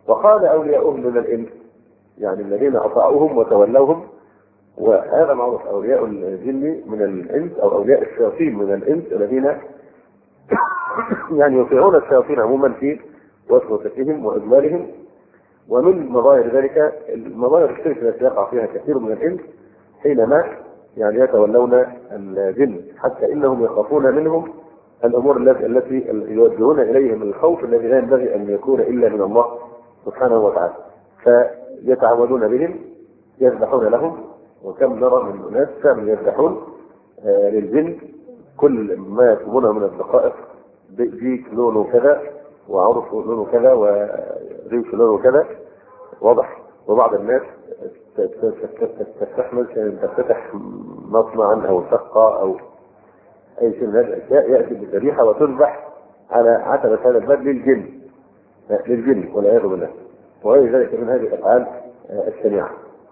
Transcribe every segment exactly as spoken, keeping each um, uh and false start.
وقال أولياؤهم من الإنس، يعني الذين أطاعوهم وتولوهم، وهذا معروف، أولياء الجن من الإنس أو أولياء الشياطين من الإنس الذين يعني يطيعون الشياطين عموما في وسوستهم وإضلالهم. ومن مظاهر ذلك المظاهر الشرك التي يقع فيها كثير من الإنس حينما يعني يتولون الجن، حتى إنهم يخافون منهم الأمور التي يوجهون إليهم الخوف الذي لا ينبغي أن يكون إلا من الله سبحانه وتعالى، فيتعوذون بهم، يذبحون لهم. وكم نرى من ناس كانوا يذبحون آه للجن كل ما يطلبونه من الدقائق، ديك لونه كذا وعرف لونه كذا وريش لونه كذا، واضح. وبعض الناس تستحمل أن تفتح مصنعا أو شقة أو أي شيء من هذه الأشياء، يأتي بالذبيحة وتذبح على عتبة هذا الباب للجن للجن والعياذ بالله، وغير ذلك من هذه الأفعال الشنيعة.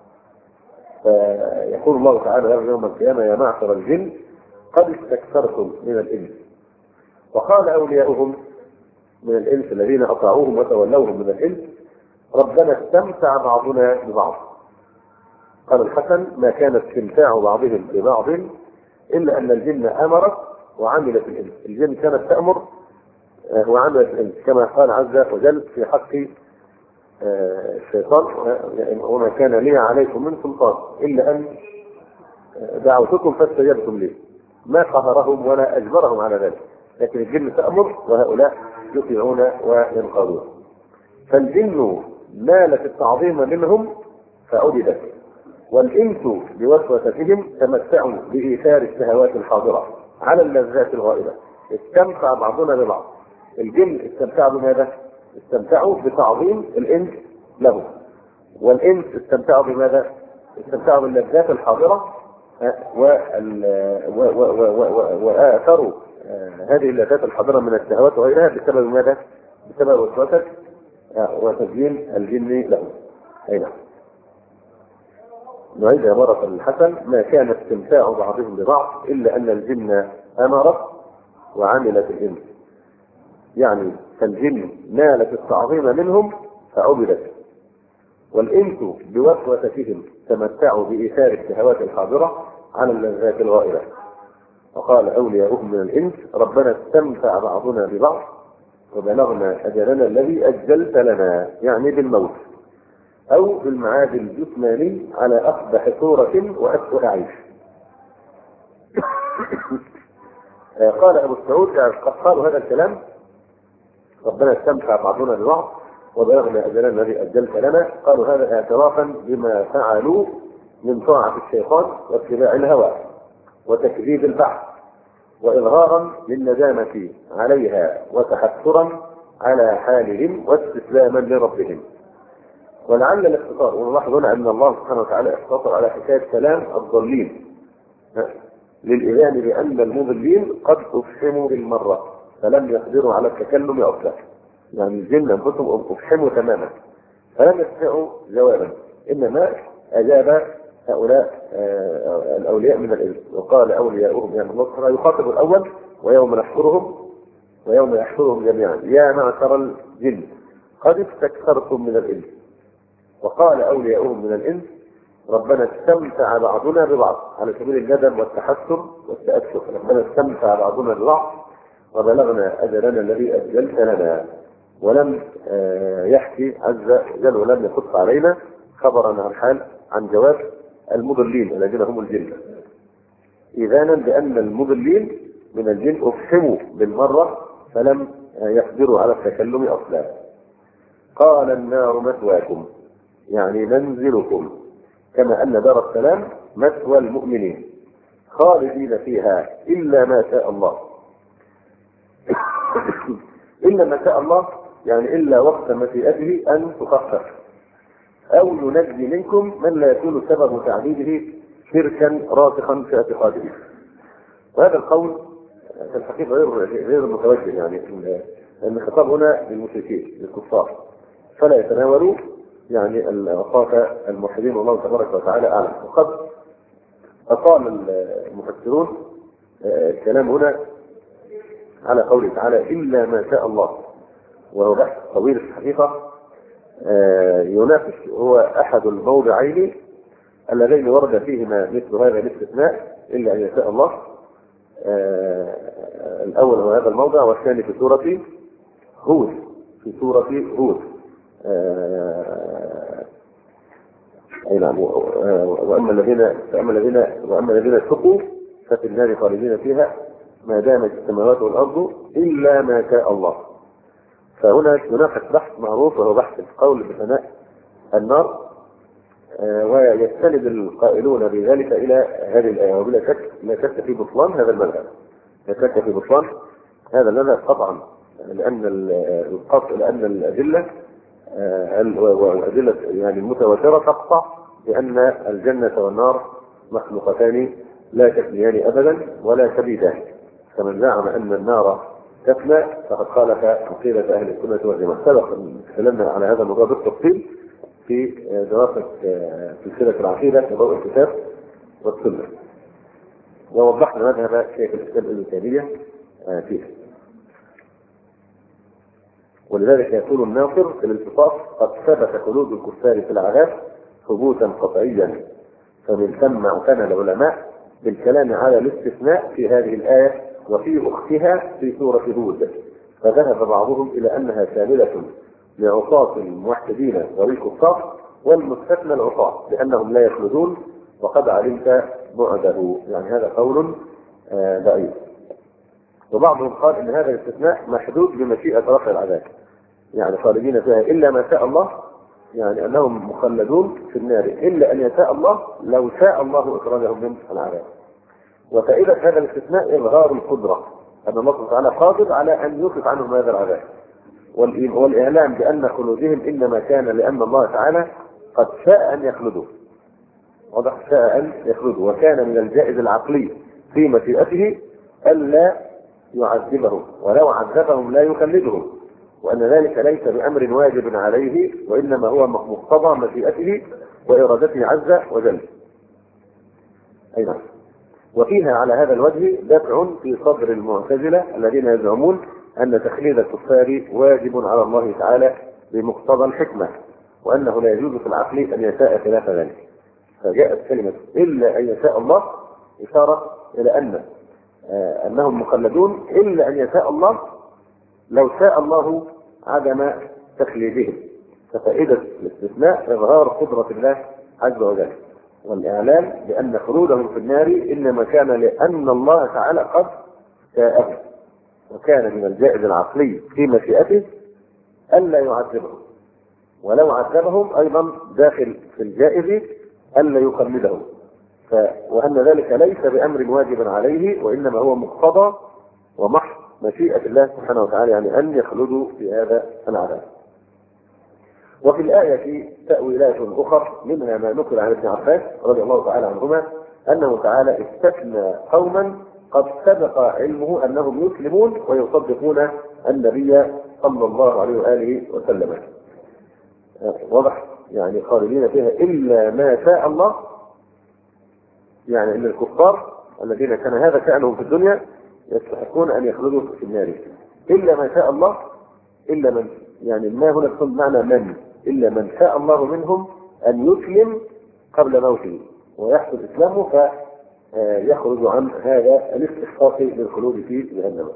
فيقول الله تعالى يوم القيامة: يا معشر الجن قد استكثرتم من الإنس. وقال أولياؤهم من الإنس الذين أطاعوهم وتولوهم من الإنس: ربنا استمتع بعضنا ببعض. قال الحسن: ما كان استمتاع بعضهم ببعض إلا أن الجن أمرت وعملت الإنس. الجن كانت تأمر وعملت الإنس، كما قال عز وجل في حق الشيطان: وما كان لي عليكم من سلطان إلا أن دعوتكم فاستجبتم لي. ما قهرهم ولا أجبرهم على ذلك، لكن الجن تأمر وهؤلاء يطيعون وينقادون. فالجن نالت التعظيم منهم فعبدت، والإنس بوسوستهم تمتعوا بإيثار الشهوات الحاضرة على اللذات الغائبة. استمتع بعضنا ببعض. الجن استمتعوا بماذا؟ استمتعوا بتعظيم الإنس له، والإنس استمتعوا بماذا؟ استمتعوا باللذات الحاضرة وآثروا هذه اللذات الحاضرة من الشهوات وغيرها بسبب ماذا؟ بسبب وسوسة وتزيين الجن له. أي نعم. نعيد مرة الحسن: ما كان استمتاع بعضهم ببعض إلا أن الجن أمرت وعملت الإنس. يعني فالجن نالت التعظيم منهم فعبدت، والإنس بوسوستهم تمتعوا بإيثار الشهوات الحاضرة على اللذات الغائبة. وقال أولياؤهم من الإنس: ربنا استمتع بعضنا ببعض وبلغنا أجلنا الذي أجلت لنا، يعني بالموت أو بالمعاد الجسماني على أقبح صورة وأسوأ عيش. قال أبو السعود: قد قالوا هذا الكلام: ربنا استمتع بعضنا ببعض وبلغنا أجلنا الذي أجلت لنا، قالوا هذا اعترافا بما فعلوا من طاعة الشيطان واتباع الهوى وتكذيب البحث، وإظهارا للندامة عليها وتحسرا على حالهم واستسلاما لربهم. ولعل الاختصار، ونلاحظ هنا أن الله سبحانه وتعالى اختصر على حكاية كلام الضالين للإيمان بأن المضلين قد أفحموا بالمرة فلم يقدروا على التكلم أصلا. يعني الجن أنفسهم أفحموا تماما فلم يستطيعوا جوابا، إنما أجاب هؤلاء الأولياء من الإنس. وقال أولياؤهم، يعني الله سبحانه يخاطب الأول: ويوم نحشرهم ويوم يحشرهم جميعا يا معشر الجن قد استكثرتم من الإنس. وقال أولياؤهم من الإنس: ربنا استمتع بعضنا ببعض، على سبيل الندم والتحسر والتأسف. ربنا استمتع بعضنا ببعض وبلغنا أجلنا الذي أجلت لنا. ولم يحكي عز وجل ولم يقص علينا خبرا عن حال عن جواب المضلين الذين هم الجن، إذانا بأن المضلين من الجن أفحموا بالمرة فلم يقدروا على التكلم أصلا. قال: النار مثواكم، يعني منزلكم، كما أن دار السلام مثوى المؤمنين خالدين فيها إلا ما شاء الله. إلا ما شاء الله يعني إلا وقت مشيئته أن تخفف أو ينجي منكم من لا يكون سبب تعذيبه شركا راسخا في اعتقاده. وهذا القول في الحقيقة غير غير متوجه، يعني أن الخطاب هنا للمشركين للكفار، فلا يتناولوا يعني الأوقات الموحدين، والله تبارك وتعالى أعلم. وقد أطال المفسرون الكلام هنا على قوله تعالى إلا ما شاء الله، وهو بحث طويل في الحقيقة ينافس، هو أحد الموضعين اللذين ورد فيهما مثل هذا الاستثناء إلا أن يشاء الله. الأول هو هذا الموضع، والثاني في سورة هود، في سورة هود أي نعم. وأما الذين فأما الذين وأما الذين اتقوا ففي النار خالدين فيها ما دامت السماوات والأرض إلا ما شاء الله. فهنا هناك بحث معروف وهو بحث القول بفناء النار، ويستند القائلون بذلك إلى هذه الآية، وبلا شك لا شك في بطلان هذا المذهب، لا شك في بطلان هذا المذهب قطعا، لأن القطع لأن الأدلة والأدلة يعني المتواترة تقطع بأن الجنة والنار مخلوقتان لا تفنيان أبدا ولا تبيدان. فمن زعم أن النار تفنى فقد خالف عقيدة أهل السنة والجماعة. سبق تكلمنا على هذا الموضوع بالتفصيل في دراسة سلسلة العقيدة في ضوء الكتاب والسنة، ووضحنا مذهب شيخ الإسلام ابن تيمية فيه. ولذلك يقول الناصر في الانتصاف: قد ثبت خلود الكفار في العذاب ثبوتا قطعيا، فمن ثم اعتنى العلماء بالكلام على الاستثناء في هذه الآية وفي أختها في سورة هود، فذهب بعضهم إلى أنها شاملة لعصاة الموحدين والكفار، والمستثنى العصاة لأنهم لا يخلدون، وقد علمت بعده. يعني هذا قول ضعيف. وبعضهم قال ان هذا الاستثناء محدود بمشيئة رفع العذاب، يعني خالدين فيها الا ما شاء الله، يعني انهم مخلدون في النار الا ان يشاء الله، لو شاء الله اخراجهم من العذاب. وفائدة هذا الاستثناء اظهار القدرة، ان الله سبحانه وتعالى قادر على ان يخف عنهم هذا العذاب، والاعلام بان خلودهم انما كان لان الله تعالى قد شاء ان يخلدوا، واضح، شاء ان يخلدوا، وكان من الجائز العقلي في مشيئته الا يعذبهم، ولو عذبهم لا يخلدهم، وأن ذلك ليس بأمر واجب عليه، وإنما هو مقتضى مشيئته وإرادته عز وجل. أي نعم. وفيها على هذا الوجه دفع في صدر المعتزلة الذين يزعمون أن تخليد الكفار واجب على الله تعالى بمقتضى الحكمة، وأنه لا يجوز في العقل أن يشاء خلاف ذلك. فجاءت كلمة إلا أن يشاء الله إشارة إلى أن آه أنهم مخلدون إلا أن يشاء الله، لو شاء الله عدم تخليدهم. ففائدة الاستثناء إظهار قدرة الله عز وجل، والإعلام بأن خلودهم في النار إنما كان لأن الله تعالى قد شاءه، وكان من الجائز العقلي في مشيئته ألا يعذبهم، ولو عذبهم أيضا داخل في الجائز ألا يخلدهم، ف... وأن ذلك ليس بأمر واجب عليه، وإنما هو مقتضى ومحض مشيئة الله سبحانه وتعالى، يعني أن يخلدوا في هذا العذاب. وفي الآية تأويلات أخرى، منها ما نقل عن ابن عباس رضي الله تعالى عنهما أنه تعالى استثنى قوما قد سبق علمه أنهم يسلمون ويصدقون النبي صلى الله عليه وآله وسلم. واضح، يعني خالدين فيها إلا ما شاء الله، يعني أن الكفار الذين كان هذا شأنهم في الدنيا يستحقون أن يخلدوا في النار إلا ما شاء الله، إلا من، يعني ما هنا تكون معنى من، إلا من شاء الله منهم أن يسلم قبل موته ويحصل إسلامه فيخرج عن هذا الاستحقاق للخلود في جهنم.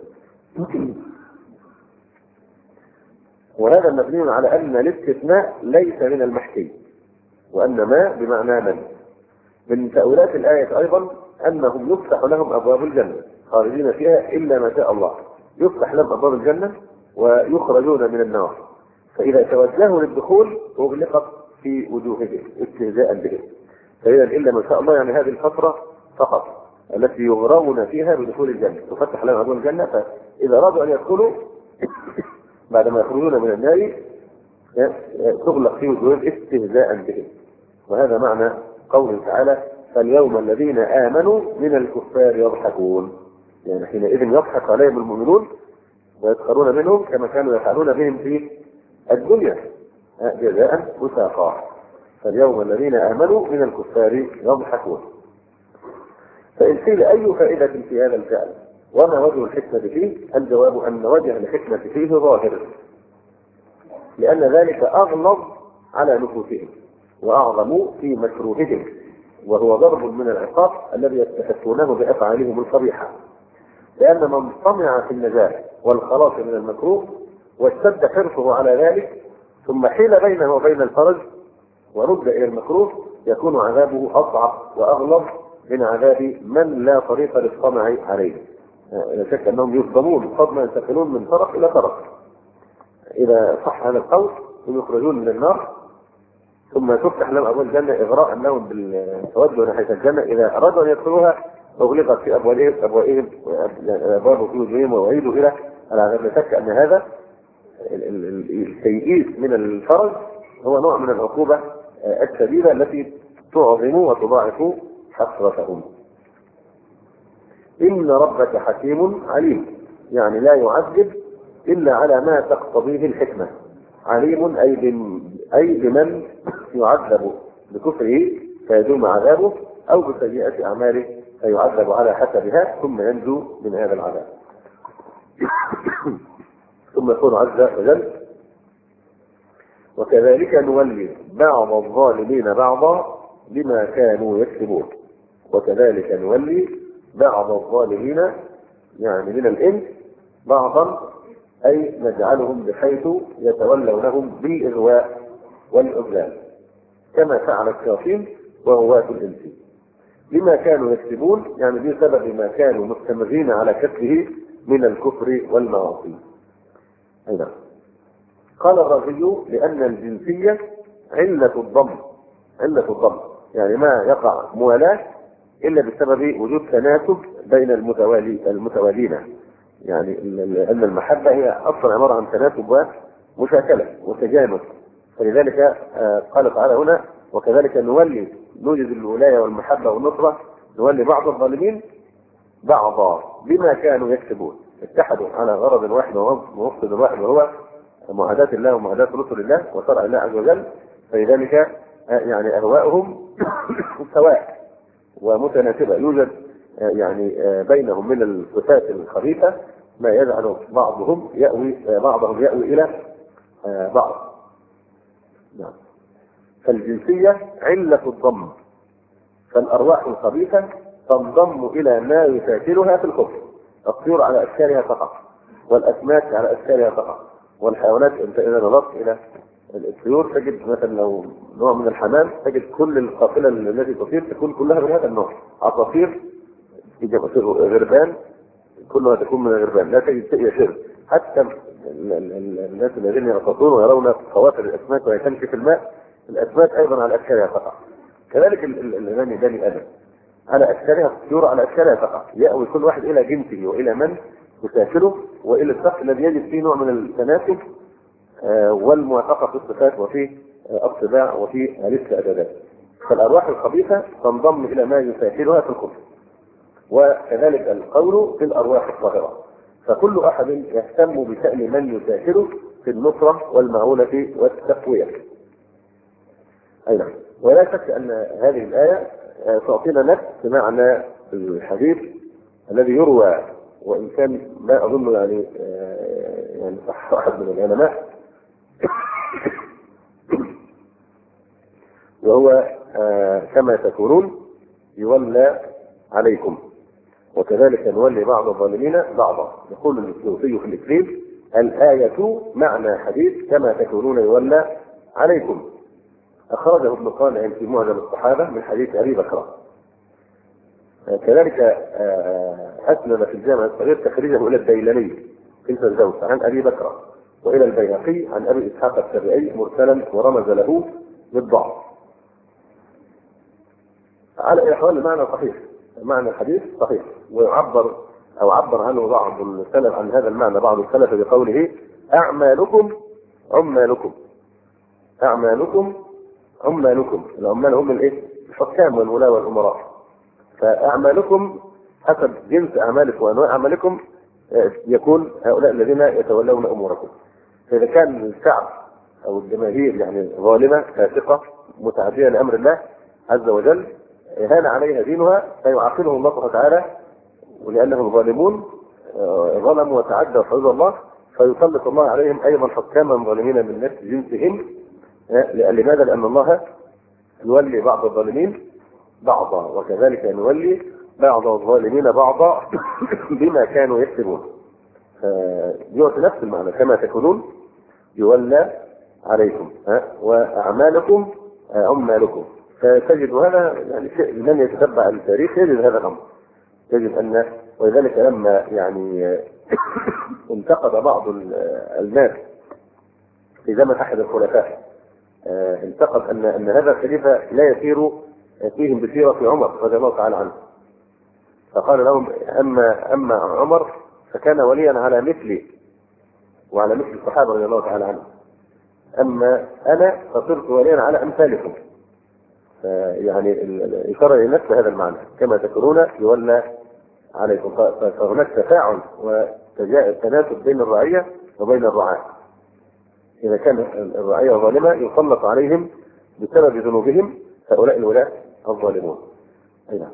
وهذا مبني على أن الاستثناء ليس من المحكي، وأن ما بمعنى من. من تأويلات الآية أيضا أنهم يفتح لهم أبواب الجنة خارجين فيها إلا ما شاء الله، يفتح لهم أبواب الجنة ويخرجون من النار، فإذا توجهوا للدخول أغلقت في وجوههم استهزاء بهم. فإذا إلا ما شاء الله يعني هذه الفترة فقط التي يغرون فيها بدخول الجنة، تفتح لهم أبواب الجنة، فإذا أرادوا أن يدخلوا بعدما يخرجون من النار تغلق في وجوههم استهزاء بهم. وهذا معنى قوله تعالى: فاليوم الذين آمنوا من الكفار يضحكون، يعني حينئذ يضحك عليهم المؤمنون ويسخرون منهم كما كانوا يفعلون بهم في الدنيا جزاء وفاقا. فاليوم الذين آمنوا من الكفار يضحكون. فإن قيل أي فائدة في هذا الفعل وما وجه الحكمة فيه؟ الجواب أن وجه الحكمة فيه ظاهر، لأن ذلك أغلظ على نفوسهم وأعظم في مكروههم، وهو ضرب من العقاب الذي يستحقونه بأفعالهم القبيحة. لأن من طمع في النجاة والخلاص من المكروه واشتد حرصه على ذلك ثم حيل بينه وبين الفرج ورد إلى المكروه يكون عذابه أصعب وأغلظ من عذاب من لا طريق للطمع عليه. لا شك أنهم يصدمون قد ينتقلون من طرف إلى طرف. إذا صح هذا القول هم يخرجون من النار ثم تفتح لهم أبواب الجنة إغراء لهم بالتوجه ناحية الجنة. إذا أرادوا أن يدخلوها أغلقت في أبوابهم أبوابهم أبواب في وجوههم ووعيدوا إلى العذاب. لا شك أن هذا التيئيس من الفرج هو نوع من العقوبة الشديدة التي تعظم وتضاعف حسرتهم. إن ربك حكيم عليم، يعني لا يعذب إلا على ما تقتضيه الحكمة. عليم أي أي بمن يعذب بكفره فيدوم عذابه أو بسيئة أعماله فيعذب على حسبها ثم ينجو من هذا العذاب. ثم يقول عز وجل وكذلك نولي بعض الظالمين بعضا بما كانوا يكسبون. وكذلك نولي بعض الظالمين يعني من الإنس بعضا أي نجعلهم بحيث يتولونهم بالإغواء والإضلال كما فعل الشياطين وغواة الإنس بما كانوا يكسبون، يعني بسبب ما كانوا مستمرين على كسبه من الكفر والمعاصي. أيضا قال الرازي لأن الجنسية علة الضم، علة الضم يعني ما يقع موالاة إلا بسبب وجود تناسب بين المتوالي المتوالين، يعني أن المحبة هي أصلا عبارة عن تناسب ومشاكلة وتجانس. فلذلك قال تعالى هنا وكذلك نولي نوجد الولاية والمحبة والنصرة نولي بعض الظالمين بعضا بما كانوا يكسبون. اتحدوا على غرض واحد ومقصد واحد وهو معاداة الله ومعاداة رسل الله وشرع الله عز وجل. فلذلك يعني أهواؤهم سواء ومتناسبة، يوجد يعني بينهم من الصفات الخبيثة ما يجعل بعضهم يأوي بعضهم يأوي إلى بعض. نعم. فالجنسية علة الضم، فالأرواح الخبيثة تنضم إلى ما يشاكلها في الكفر. الطيور على أشكالها تقع والأسماك على أشكالها تقع والحيوانات. أنت إذا نظرت إلى الطيور تجد مثلا لو نوع من الحمام تجد كل القافلة التي تطير تكون كلها من هذا النوع. عصافير غربان كلها تكون من الغربان، لا تجد شيء يشر. حتى الناس الذين يغطسون ويرون خواتر الأسماك وهي تمشي في الماء، الأسماك أيضا على أشكالها تقع. كذلك البني بني آدم على أشكالها، الطيور على أشكالها تقع. يأوي كل واحد إلى جنسه وإلى من يسافره وإلى الشخص الذي يجد فيه نوع من التناسب والموافقة في الصفات وفي الطباع وفي الاستعدادات. فالأرواح الخبيثة تنضم إلى ما يسافرها في الكفر، وكذلك القول في الأرواح الطاهرة. فكل أحد يهتم بشأن من يسافره في النصرة والمعونة والتقوية. أي نعم. ولا شك أن هذه الآية تعطينا نفس معنى الحديث الذي يروى، وإن كان لا أظن يعني يعني صح أحد من العلماء، وهو كما تكونون يولى عليكم وكذلك نولي بعض الظالمين بعضا. يقول السيوطي في الإكليل الآية معنى حديث كما تكونون يولى عليكم. أخرجه ابن قانع في معجم الصحابة من حديث أبي بكر. كذلك أسند في الجامع الصغير تخريجه إلى الديلمي في الفردوس عن أبي بكر وإلى البيهقي عن أبي إسحاق السبيعي مرسلا ورمز له بالضعف. على الأحوال المعنى صحيح، معنى الحديث صحيح، ويعبر أو عبر عنه بعض السلف عن هذا المعنى بعض السلف بقوله أعمالكم عمالكم. أعمالكم عمالكم، العمال هم الإيه؟ الحكام والولاة والأمراء. فأعمالكم حسب جنس أعمالكم وأنواع أعمالكم يكون هؤلاء الذين يتولون أموركم. فإذا كان الشعب أو الجماهير يعني ظالمة فاسقة متعدية لأمر الله عز وجل هان عليها دينها فيعاقبهم الله تعالى، ولأنهم ظالمون ظلموا وتعدوا حدود الله فيسلط الله عليهم أيضا حكاما ظالمين من نفس جنسهم. لماذا؟ لأن الله يولي بعض الظالمين بعضا، وكذلك نولي بعض الظالمين بعضا بما كانوا يكسبون. يعطي نفس المعنى، كما تكونون يولى عليكم وأعمالكم أعمالكم. فتجد هذا يعني من يتتبع التاريخ يجد هذا الأمر، يجد أن ولذلك لما يعني انتقد بعض الناس في زمن أحد الخلفاء، انتقد أن أن هذا الخليفة لا يسير فيهم بسيرة عمر رضي الله تعالى عنه، فقال لهم أما أما عمر فكان وليا على مثلي وعلى مثل الصحابة رضي الله تعالى عنهم، أما أنا فصرت وليا على أمثالكم. يعني الإشارة إلى نفس هذا المعنى، كما تكونون يولى عليكم. فهناك تفاعل وتناسب بين الرعية وبين الرعاة. إذا كان الرعية ظالمة يسلط عليهم بسبب ذنوبهم هؤلاء الولاة الظالمون. أي نعم.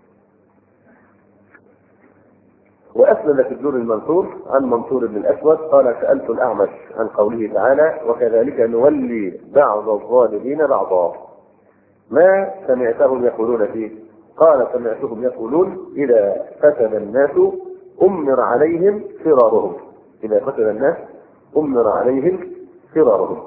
وأسند في الدور المنصور عن منصور بن الأسود قال سألت الأعمش عن قوله تعالى وكذلك نولي بعض الظالمين بعضا ما سمعتهم يقولون فيه؟ قال سمعتهم يقولون إذا فسد الناس أمر عليهم فرارهم. إذا فسد الناس أمر عليهم فرارهم.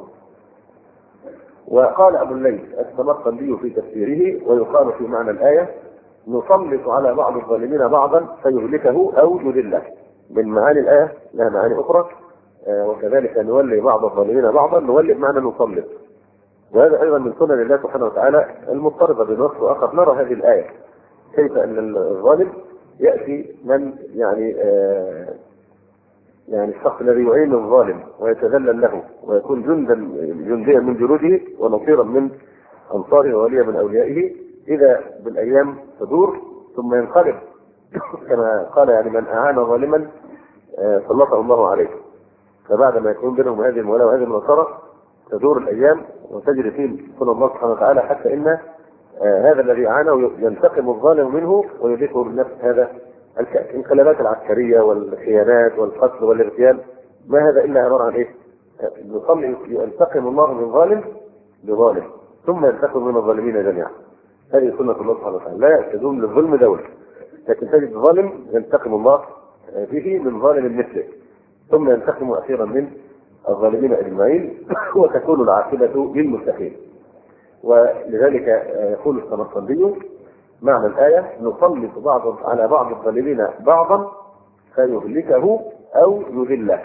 وقال أبو الليث السمرقندي في تفسيره ويقال في معنى الآية نسلط على بعض الظالمين بعضا فيهلكه أو يذله. من معاني الآية لها معاني أخرى، وكذلك نولي بعض الظالمين بعضا، نولي بمعنى نسلط، وهذا أيضا من سنن الله سبحانه وتعالى المضطردة بنص آخر. نرى هذه الآية كيف أن الظالم يأتي من يعني آه يعني الشخص الذي يعين الظالم ويتذلل له ويكون جندا جنديا من جنوده ونصيرا من أنصاره ووليا من أوليائه، إذا بالأيام تدور ثم ينقلب كما قال يعني من أعان ظالما آه سلطه الله عليه. فبعد ما يكون بينهم هذه المولاة وهذه النصارى تدور الأيام وتجري فيه سنة الله سبحانه وتعالى، حتى إن آه هذا الذي عانى ينتقم الظالم منه ويذيقه بالنفس هذا الانقلابات العسكرية والخيانات والقتل والاغتيال. ما هذا إلا عبارة عن إيه؟ يصلي ينتقم الله من ظالم بظالم ثم ينتقم من الظالمين جميعا. هذه سنة الله سبحانه وتعالى، لا يعتدون للظلم دولة، لكن تجد ظالم ينتقم الله فيه من ظالم مثله ثم ينتقم أخيرا من الظالمين أجمعين وتكون العاقبة للمتقين. ولذلك يقول السمرقندي معنى الآية نسلط بعض على بعض الظالمين بعضا فيهلكه أو يذله.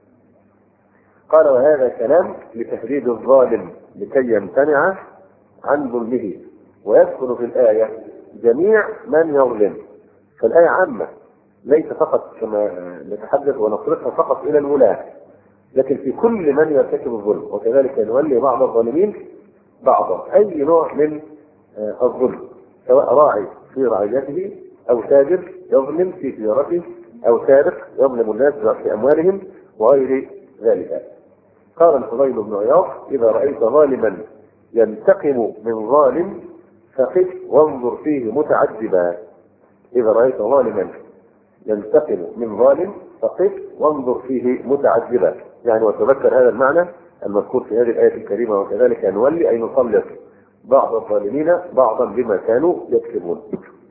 قال وهذا كلام لتهديد الظالم لكي يمتنع عن ظلمه، ويذكر في الآية جميع من يظلم. فالآية عامة ليس فقط كما نتحدث ونصرفها فقط إلى الولاة، لكن في كل من يرتكب الظلم، وكذلك نولي بعض الظالمين بعضا أي نوع من الظلم، سواء راعي في رعيته أو تاجر يظلم في تجارته أو سارق يظلم الناس في أموالهم وغير ذلك. قال الفضيل بن عياض إذا رأيت ظالما ينتقم من ظالم فقف وانظر فيه متعجبا. إذا رأيت ظالما ينتقم من ظالم فقف وانظر فيه متعجبا، يعني وتذكر هذا المعنى المذكور في هذه الآية الكريمة وكذلك نولي أي نسلط بعض الظالمين بعضا بما كانوا يكسبون.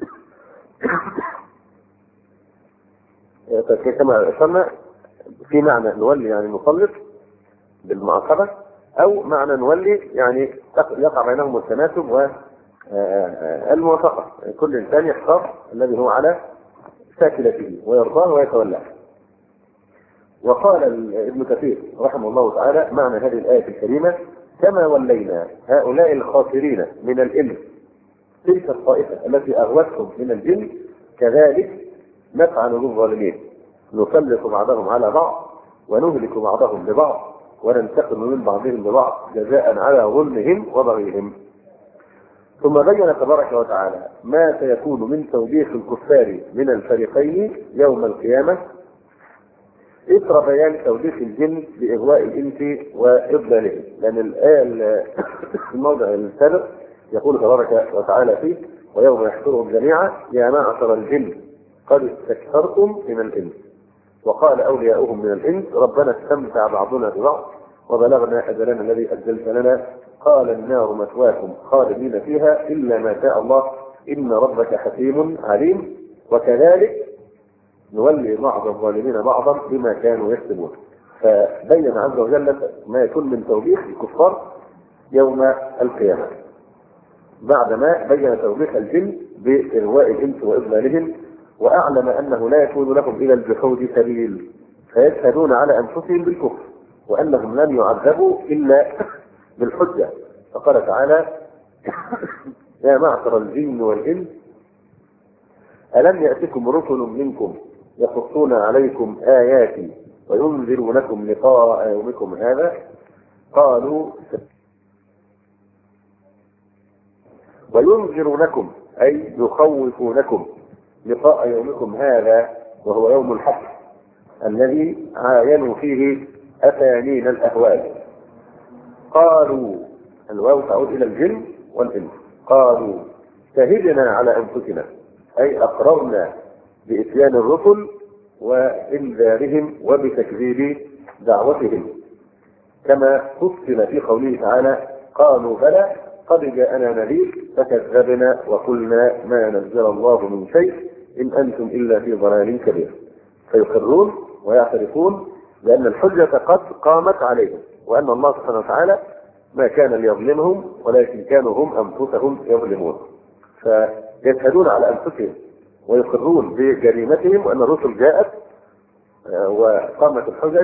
كما أشرنا في معنى نولي يعني نسلط بالمعاقبة، أو معنى نولي يعني يقع بينهم التناسب والموافقة، كل إنسان يختار الذي هو على شاكلته ويرضاه ويتولاه. وقال ابن كثير رحمه الله تعالى معنى هذه الآية الكريمة كما ولينا هؤلاء الخاسرين من الإنس تلك الطائفة التي أغوتهم من الجن كذلك نفعل بالظالمين نسلط بعضهم على بعض ونهلك بعضهم ببعض وننتقم من بعضهم ببعض جزاء على ظلمهم وبغيهم. ثم بين تبارك وتعالى ما سيكون من توبيخ الكفار من الفريقين يوم القيامة إثر بيان توبيخ الجن بإغواء الإنس وإضلالهم، لأن الآية في الموضع السابق يقول تبارك وتعالى فيه ويوم يحشرهم جميعا يا معشر الجن قد استكثرتم من الإنس وقال أولياؤهم من الإنس ربنا استمتع بعضنا ببعض وبلغنا أجلنا الذي أجلت لنا قال النار مثواكم خالدين فيها إلا ما شاء الله إن ربك حكيم عليم وكذلك نولي بعض الظالمين بعضا بما كانوا يكسبون. فبين عز وجل ما يكون من توبيخ الكفار يوم القيامة بعدما بين توبيخ الجن بإغواء الإنس وإضلالهم، وأعلم أنه لا يكون لهم إلى الجحود سبيل فيشهدون على أنفسهم بالكفر وأنهم لن يعذبوا إلا بالحجة. فقال تعالى يا معشر الجن والإنس ألم يأتكم رسل منكم يقصون عليكم آياتي وينذرونكم لقاء يومكم هذا قالوا وينذرونكم أي يخوفونكم لقاء يومكم هذا وهو يوم الحق الذي عاينوا فيه أفانين الأهوال. قالوا الواو تعود إلى الجن والإنس قالوا شهدنا على أنفسنا أي أقررنا بإتيان الرسل وإنذارهم وبتكذيب دعوتهم كما فصل في قوله تعالى قالوا بلى قد جاءنا نذير فكذبنا وقلنا ما نزل الله من شيء إن أنتم إلا في ضلال كبير. فيقرون ويعترفون لأن الحجة قد قامت عليهم وأن الله سبحانه وتعالى ما كان ليظلمهم ولكن كانوا هم أنفسهم يظلمون. فيشهدون على أنفسهم ويقرون بجريمتهم وأن الرسل جاءت وقامت الحجج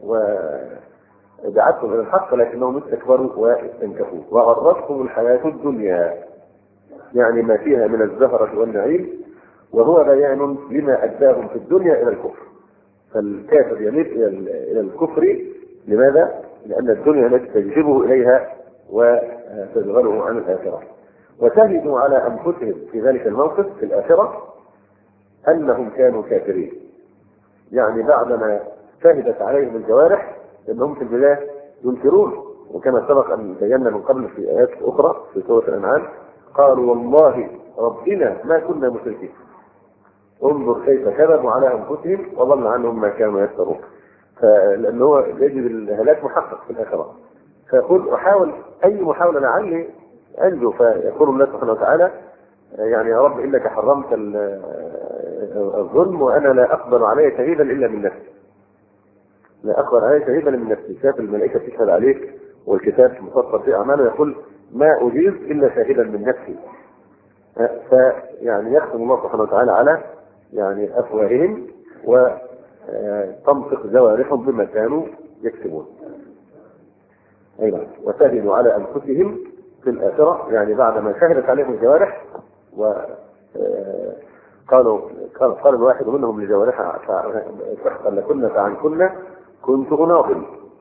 ودعتهم إلى الحق لكنهم استكبروا واستنكفوا وغرتهم الحياة الدنيا يعني ما فيها من الزهرة والنعيم وهو بيان لما أداهم في الدنيا إلى الكفر. فالكافر يميل إلى الكفر لماذا؟ لأن الدنيا التي تجذبه إليها وتشغله عن الآخرة. وشهدوا على أنفسهم في ذلك الموقف في الآخرة أنهم كانوا كافرين يعني بعدما شهدت عليهم الجوارح أنهم في البداية ينكرون وكما سبق أن بينا من قبل في آيات أخرى في سورة الأنعام قالوا والله ربنا ما كنا مشركين انظر كيف كذبوا على أنفسهم وضل عنهم ما كانوا يفترون. فلأنه هو يجب الهلاك محقق في الآخرة فيقول أحاول أي محاولة لعلي أنجو فيقول الله سبحانه وتعالى يعني يا رب إنك حرمت الظلم وأنا لا أقدر عليه شهيدا إلا من نفسي لا أقدر عليه شهيدا من نفسي. شاف الملائكة تشهد عليك والكتاب مفصل في أعماله يقول ما أجيز إلا شاهدا من نفسي. فيعني يختم الله سبحانه وتعالى على يعني أفواههم وتنطق جوارحهم بما كانوا يكسبون. أيضا وشهدوا على أنفسهم في الآخرة يعني بعدما شهدت عليهم الجوارح وقالوا قال الواحد منهم لجوارحها قال كنا فعن كنا كنت أناضل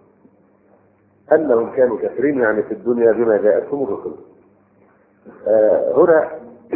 أنهم كانوا كافرين يعني في الدنيا بما جاءتهم الرسل. هنا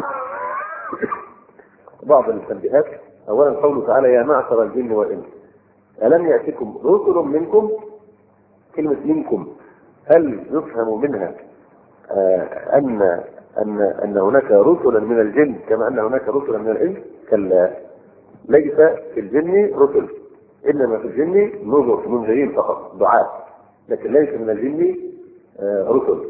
بعض التنبيهات. أولا قوله تعالى يا معشر الجن والإنس ألم يأتكم رسل منكم. كلمة منكم هل يفهم منها أن أن أن هناك رسلا من الجن كما أن هناك رسلا من الإنس؟ كلا ليس في الجن رسل إنما في الجن نذر منذرين فقط دعاء لكن ليس من الجن رسل.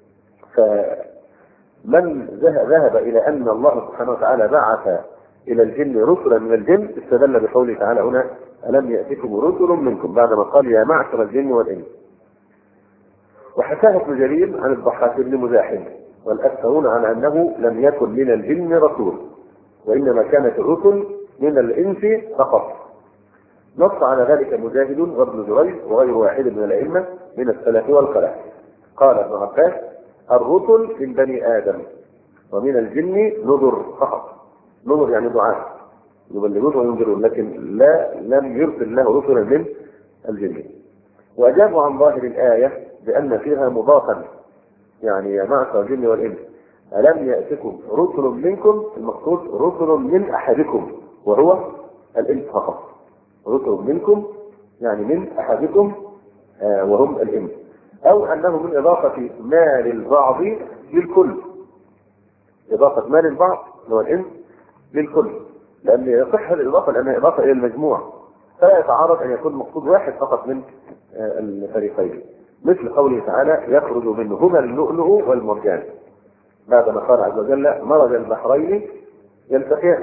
فمن ذهب إلى أن الله سبحانه وتعالى بعث إلى الجن رسلا من الجن استدل بقوله تعالى هنا ألم يأتكم رسل منكم بعدما قال يا معشر الجن والإنس. وحكاه ابن جرير عن الضحاك بن مزاحم والأكثرون على أنه لم يكن من الجن رسول وإنما كانت الرسل من الإنس فقط. نص على ذلك مجاهد وابن جريج وغير واحد من الأئمة من السلف والخلف. قال ابن عباس الرسل من بني آدم ومن الجن نذر فقط. نذر يعني دعاء يبلغون وينذرون لكن لا لم يرسل له رسلا من الجن. وأجابوا عن ظاهر الآية بأن فيها مضافا يعني يا معشر الجن والإنس ألم يأتكم رسل منكم المقصود رسل من أحدكم وهو الإنس فقط. رسل منكم يعني من أحدكم آه وهم الإنس أو أنه من إضافة ما للبعض للكل. إضافة ما للبعض هو الإنس للكل لأن يصح الإضافة لأنها إضافة إلى المجموع فلا يتعارض أن يكون مقصود واحد فقط من الفريقين، مثل قوله تعالى يخرج منهما اللؤلؤ والمرجان، بعدما قال عز وجل مرج البحرين يلتقيان.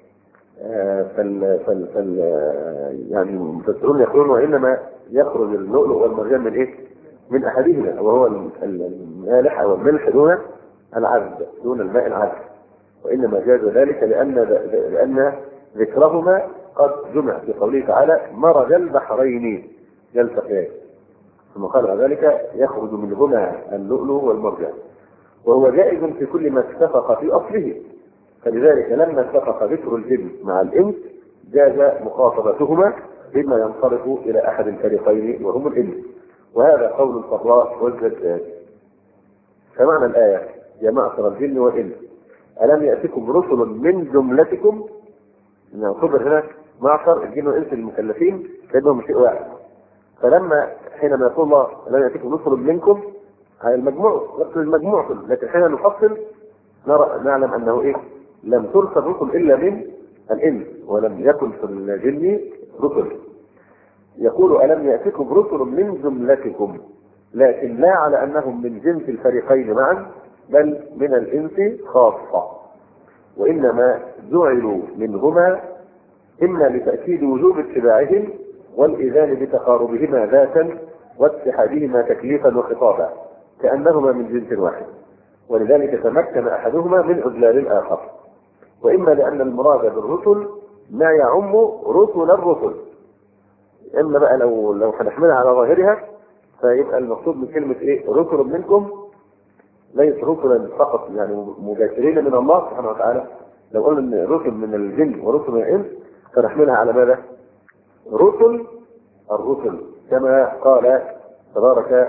فال فال فال يعني المفسرون يقولون وإنما يخرج اللؤلؤ والمرجان من إيه؟ من أحدهما، وهو المالح أو الملح دون العذب، دون الماء العذب، وإنما جاز ذلك لأن لأن ذكرهما قد جمع في قوله تعالى مرج البحرين يلتقيان، ثم قال ذلك يخرج منهما اللؤلؤ والمرجان، وهو جائز في كل ما اتفق في أصله، فلذلك لما اتفق ذكر الجن مع الإنس جاز مخاطبتهما بما ينصرف إلى أحد الفريقين وهم الإنس، وهذا قول الفراء والزجاج. فمعنى الآية يا معشر الجن والإنس ألم يأتكم رسل من جملتكم، نعتبر هنا معشر الجن والإنس المكلفين كأنهم شيء واحد، فلما حينما يقول الله ألم يأتكم رسل منكم هذا المجموع نفس المجموع، لكن حين نفصل نرى نعلم أنه إيه؟ لم ترسل رسل إلا من الإنس، ولم يكن في الجن رسل. يقول ألم يأتكم رسل من جملتكم، لكن لا على أنهم من جنس الفريقين معا، بل من الإنس خاصة، وإنما جعلوا منهما إما لتأكيد وجوب اتباعهم والإذان بتقاربهما ذاتا واتحادهما تكليفا وخطابا كأنهما من جنس واحد، ولذلك تمكن أحدهما من إذلال الآخر، وإما لأن المراد بالرسل ما يعم رسل الرسل. إما بقى لو لو هنحملها على ظاهرها فيبقى المقصود من كلمة إيه؟ رسل منكم ليس رسلا فقط يعني مباشرين من الله سبحانه وتعالى. لو قلنا إن رسل من الجن ورسل من الإنس فنحملها على ماذا؟ رسل الرسل، كما قال تبارك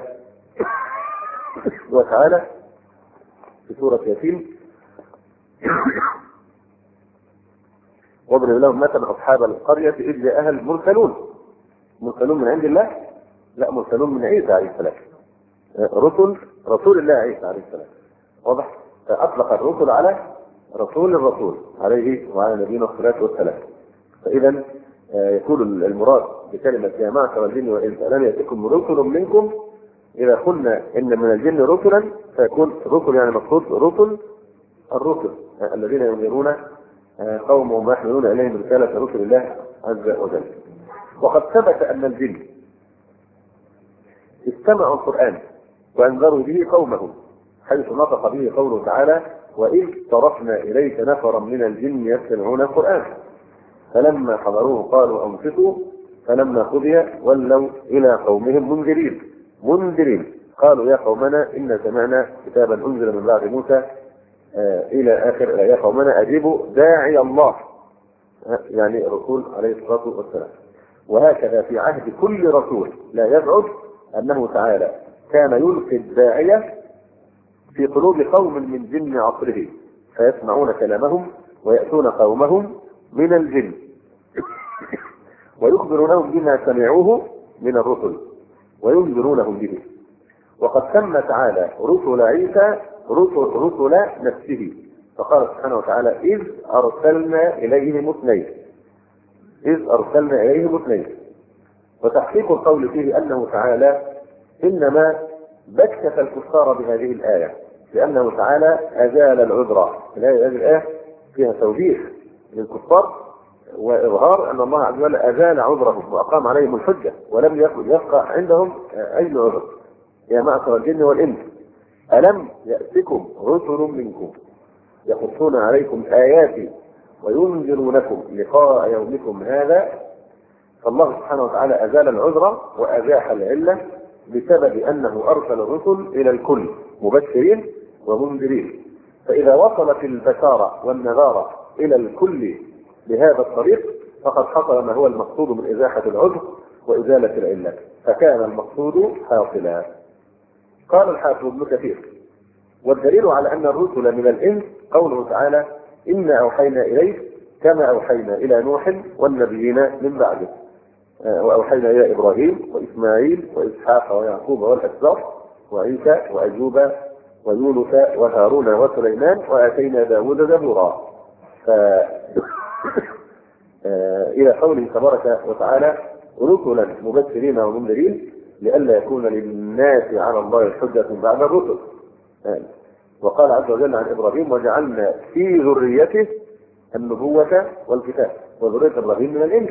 وتعالى في سورة ياسين واضرب لهم مثلا أصحاب القرية إذ جاءها المرسلون. مرسلون من عند الله؟ لا، مرسلون من عيسى عليه السلام، رسل رسول الله عيسى عليه السلام، واضح؟ فأطلق الرسل على رسول الرسول عليه وعلى نبينا الصلاة والسلام. فإذا يكون المراد بكلمة يا معشر الجن والإنس ألم يأتكم رسل منكم، إذا قلنا إن من الجن رسلا فيكون رسل يعني مقصود رسل الرسل الذين ينذرون قومهم ويحملون إليهم رسالة رسل الله عز وجل. وقد ثبت أن الجن استمعوا القرآن وأنذروا به قومهم، حيث نطق به قوله تعالى وإذ صرفنا إليك نفرا من الجن يستمعون القرآن فلما حضروه قالوا أنصتوا فلما قضي ولوا إلى قومهم منذرين منذرين قالوا يا قومنا إن سمعنا كتابا أنزل من بعد موسى آه إلى آخر يا قومنا أجيبوا داعي الله، يعني الرسول عليه الصلاة والسلام. وهكذا في عهد كل رسول لا يبعد أنه تعالى كان يلقي الداعية في قلوب قوم من جن عصره فيسمعون كلامهم ويأتون قومهم من الجن ويخبرونهم بما سمعوه من الرسل وينذرونهم به. وقد سمى تعالى رسل عيسى رسل, رسل نفسه، فقال سبحانه وتعالى إذ أرسلنا إليهم اثنين إذ أرسلنا إليهم اثنين وتحقيق القول فيه أنه تعالى إنما بكت الكفار بهذه الآية، لأنه تعالى أزال العذر. هذه الآية فيها توجيه للكفار وإظهار أن الله عز وجل أزال عذرهم وأقام عليهم الحجة ولم يبقى عندهم أي عذر. يا معشر الجن والإنس ألم يأتكم رسل منكم يقصون عليكم آياتي وينذرونكم لقاء يومكم هذا. فالله سبحانه وتعالى أزال العذر وأزاح العلة بسبب أنه أرسل الرسل إلى الكل مبشرين ومنذرين. فإذا وصلت البشارة والنذارة إلى الكل بهذا الطريق فقد حصل ما هو المقصود من إزاحة العذر وإزالة العلة، فكان المقصود حاصلا. قال الحافظ ابن كثير والدليل على أن الرسل من الإنس قوله تعالى إنا أوحينا إليك كما أوحينا إلى نوح والنبيين من بعده وأوحينا إلى إبراهيم وإسماعيل وإسحاق ويعقوب والأسباط وعيسى وأيوب ويونس وهارون وسليمان وآتينا داود زبورا. ف إلى قوله تبارك وتعالى رسلا مبشرين ومنذرين لئلا يكون للناس على الله حجة بعد الرسل. وقال عز وجل عن إبراهيم وجعلنا في ذريته النبوة والكتاب، وذرية إبراهيم من الإنس.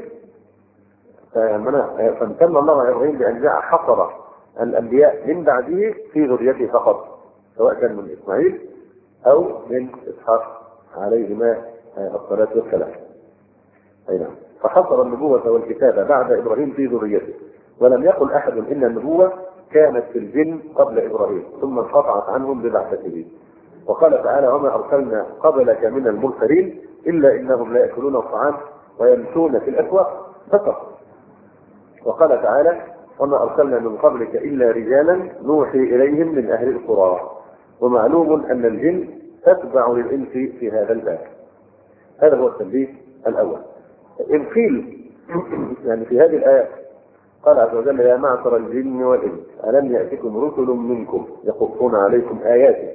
فامتن الله على إبراهيم بأن جاء حصر الأنبياء من بعده في ذريته فقط، سواء كان من إسماعيل أو من إسحاق عليهما الصلاة والسلام. أي نعم. فحصر النبوة والكتابة بعد إبراهيم في ذريته، ولم يقل أحد إن النبوة كانت في الجن قبل إبراهيم ثم انقطعت عنهم ببعثته. وقال تعالى وما أرسلنا قبلك من المرسلين إلا إنهم لا يأكلون الطعام ويمشون في الأسواق فقط. وقال تعالى وما أرسلنا من قبلك إلا رجالا نوحي إليهم من أهل القرى. ومعلوم أن الجن تتبع للإنس في هذا الباب. هذا هو التنبيه الأول. إن قيل يعني في هذه الآية قال عز وجل يا معشر الجن والإنس ألم يأتكم رسل منكم يقصون عليكم آياته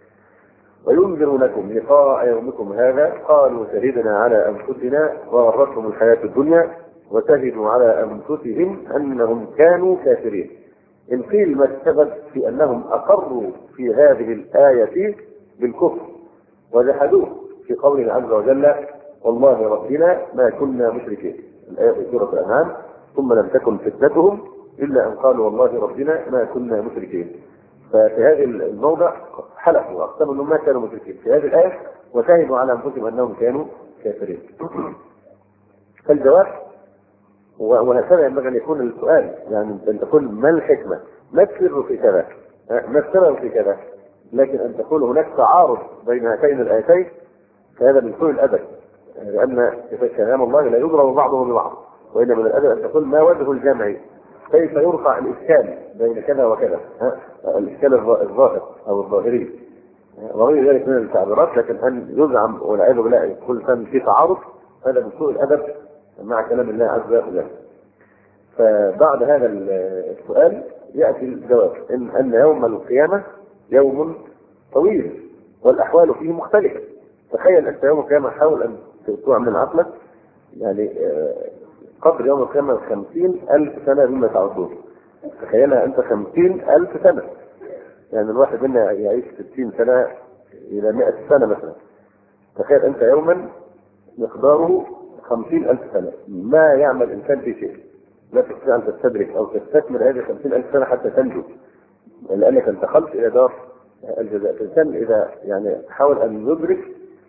وينذرونكم لقاء يومكم هذا قالوا شهدنا على أنفسنا وغرتهم الحياة الدنيا وشهدوا على أنفسهم أنهم كانوا كافرين. إن قيل ما السبب في أنهم أقروا في هذه الآية بالكفر وجحدوه في قوله عز وجل والله ربنا ما كنا مشركين، الآية في سورة الأنعام ثم لم تكن فتنتهم إلا أن قالوا والله ربنا ما كنا مشركين. ففي هذه الموضع حلفوا وأقسموا أنهم ما كانوا مشركين في هذه الآية وشهدوا على أنفسهم أنهم كانوا كافرين. فالجواب وهكذا ينبغي أن يكون السؤال، يعني أن تقول ما الحكمة؟ ما السر في كذا؟ ما السبب في كذا؟ لكن أن تقول هناك تعارض بين هاتين الآيتين فهذا من سوء الأدب، لأن كلام الله لا يضرب بعضه ببعض، وإن من الأدب أن تقول ما وجه الجمع؟ كيف يرفع الإشكال بين كذا وكذا؟ الإشكال الظاهر أو الظاهري وغير ذلك من التعبيرات، لكن أن يزعم والعياذ بالله كل فن في تعارض هذا من سوء الأدب مع كلام الله عز وجل. فبعد هذا السؤال يأتي الجواب إن أن يوم القيامة يوم طويل والأحوال فيه مختلفة. تخيل أنت يوم القيامة، حاول أن تعمل عقلك يعني قدر يوم القيامة خمسين ألف سنة مما تعدون. تخيلها أنت خمسين ألف سنة، يعني الواحد منا يعيش ستين سنة إلى مئة سنة مثلا. تخيل أنت يوما مقداره خمسين ألف سنة، ما يعمل إنسان في شيء، لا تستطيع أن تستدرك أو تستثمر هذه خمسين ألف سنة حتى تنجو، لأنك انتقلت إلى دار الجزاء. الإنسان إذا يعني حاول أن يدرك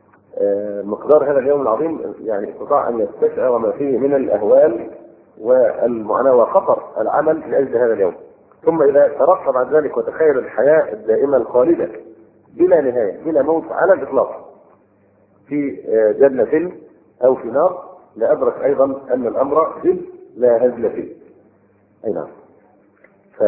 مقدار هذا اليوم العظيم يعني استطاع أن يستشعر ما فيه من الأهوال والمعاناة وخطر العمل لأجل هذا اليوم. ثم إذا ترقب عن ذلك وتخيل الحياة الدائمة الخالدة بلا نهاية بلا موت على الإطلاق في جنة أو في نار، لأدرك أيضا أن الأمر جد لا هزل فيه. أي نعم. ف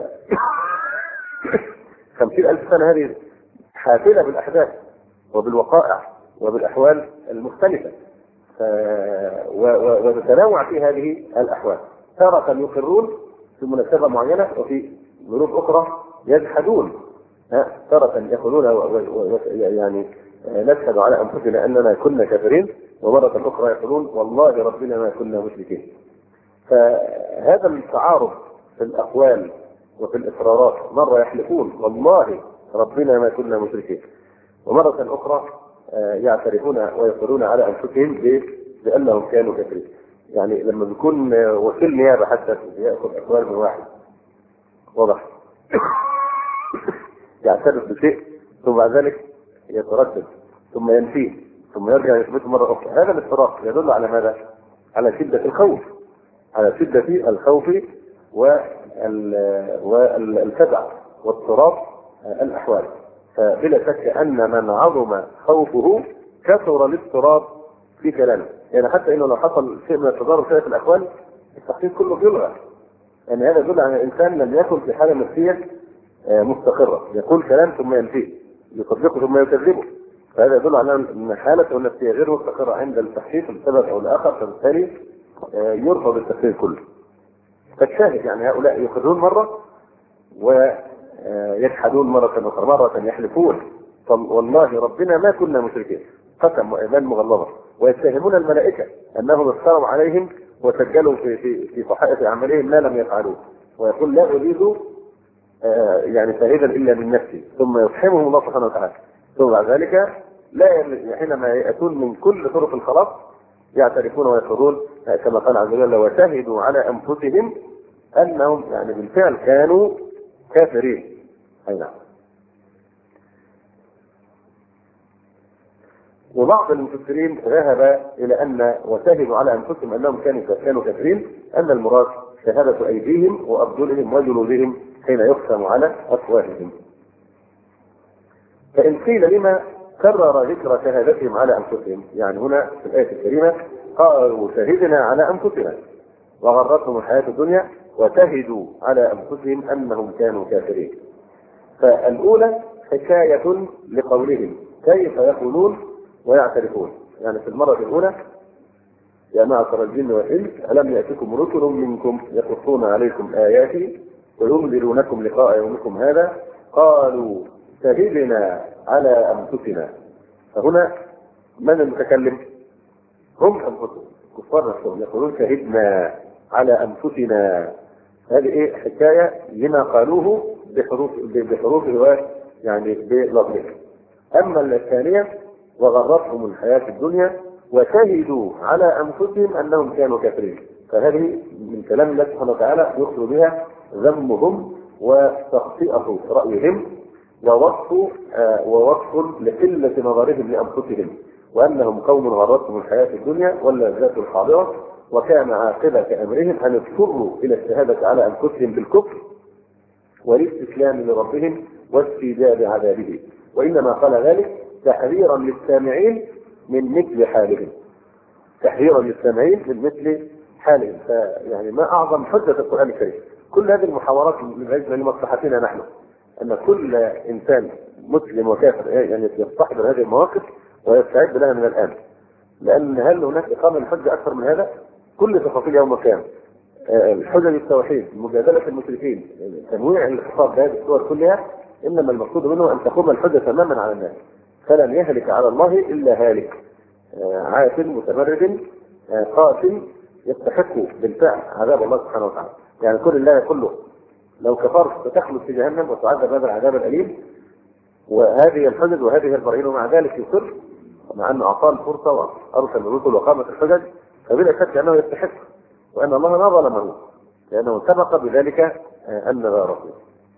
خمسين ألف سنة هذه حافلة بالأحداث وبالوقائع وبالأحوال المختلفة، ف... و... و... وتتنوع في هذه الأحوال. تارة يقرون في مناسبة معينة وفي ظروف أخرى يجحدون. تارة يقولون و... و... يعني نشهد على أنفسنا أننا كنا كافرين، ومرة أخرى يقولون والله ربنا ما كنا مشركين. فهذا التعارض في الأقوال وفي الإصرارات، مرة يحلفون والله ربنا ما كنا مشركين، ومرة أخرى يعترفون ويقولون على أنفسهم بأنهم كانوا كافرين. يعني لما بيكون وكيل نيابة حتى يأخذ أقوال من واحد واضح يعترف بشيء ثم بعد ذلك يتردد ثم ينفيه ثم يرجع يثبته مرة أخرى، هذا الافتراق يدل على ماذا؟ على شدة الخوف، على شدة الخوف والفزع واضطراب الأحوال. فبلا شك أن من عظم خوفه كثر الاضطراب في كلامه. يعني حتى إنه لو حصل شيء من التضارب في الأحوال التخطيط كله بيلغى. يعني هذا يدل على الإنسان لم يكن في حالة نفسية مستقرة، يقول كلام ثم ينفيه، يصدقه ثم يكذبه. فهذا يدل على أن حالته النفسية غير مستقرة عند التحقيق لسبب أو لآخر، فبالتالي يرفض التفسير كله. فالشاهد يعني هؤلاء يقرون مرة ويجحدون مرة أخرى، مرة يحلفون والله ربنا ما كنا مشركين، قسم وإيمان مغلظة. ويتهمون الملائكة أنهم افتروا عليهم وسجلوا في في في صحائف أعمالهم ما لم يفعلوه، ويقول لا أريد آه يعني شهيدا إلا من نفسي، ثم يفحمهم الله سبحانه وتعالى. ثم بعد ذلك لا حينما يأتون من كل طرق الخلاص يعترفون ويقولون كما قال عز وجل وشهدوا على أنفسهم أنهم يعني بالفعل كانوا كافرين. أي نعم. وبعض المفسرين ذهب إلى أن وشهدوا على أنفسهم أنهم كانوا كانوا كافرين أن المراد شهادة أيديهم وأرجلهم وجلودهم حين يختم على أفواههم. فإن قيل لما كرر ذكر شهادتهم على أنفسهم، يعني هنا في الآية الكريمة قالوا شهدنا على أنفسنا وغرتهم الحياة الدنيا وشهدوا على أنفسهم أنهم كانوا كافرين. فالأولى حكاية لقولهم كيف يقولون ويعترفون، يعني في المرة الأولى يا معشر الجن والإنس ألم يأتكم رسل منكم يقصون عليكم آياتي وينذرونكم لقاء يومكم هذا قالوا شهدنا على أنفسنا. فهنا من المتكلم؟ هم أنفسهم، كفار نفسهم يقولون شهدنا على أنفسنا. هذه إيه حكاية لما قالوه بحروف بحروف يعني بلفظه. أما الثانية وغرتهم الحياة الدنيا وشهدوا على أنفسهم أنهم كانوا كافرين، فهذه من كلام الله سبحانه وتعالى يخبر بها ذمهم وتخطئة رأيهم ووصف آه ووصف لقلة نظرهم لأنفسهم وأنهم قوم غرتهم الحياة الدنيا واللذات الحاضرة وكان عاقبة أمرهم أن يضطروا إلى الشهادة على أنفسهم بالكفر والاستسلام لربهم واستيجاب عذابه، وإنما قال ذلك تحذيرا للسامعين من مثل حالهم، تحذيرا للسامعين من مثل حالهم. فيعني ما أعظم حجة القرآن الكريم. كل هذه المحاورات من لمصلحتنا نحن، أن كل إنسان مسلم وكافر يعني يصطحب هذه المواقف ويستعد لها من الآن، لأن هل هناك إقامة الحجة أكثر من هذا؟ كل تفاصيل يوم القيامة، الحجة للتوحيد، مجادلة المشركين، تنويع الخطاب بهذه الصور كلها، إنما المقصود منه أن تقوم الحجة تماما على الناس، فلن يهلك على الله إلا هالك عاصٍ متمرد قاتل يستحق بالفعل عذاب الله سبحانه وتعالى. يعني كل الله يقول له لو كفرت فتخلد في جهنم وتعذب هذا العذاب الأليم، وهذه الحجج وهذه البراهين ومع ذلك يصر، مع أنه أعطاه الفرصة وأرسل الرسل وقامت الحجج، فبلا شك أنه يستحق وأن الله ما ظلمه لأنه سبق بذلك أن لا رسول.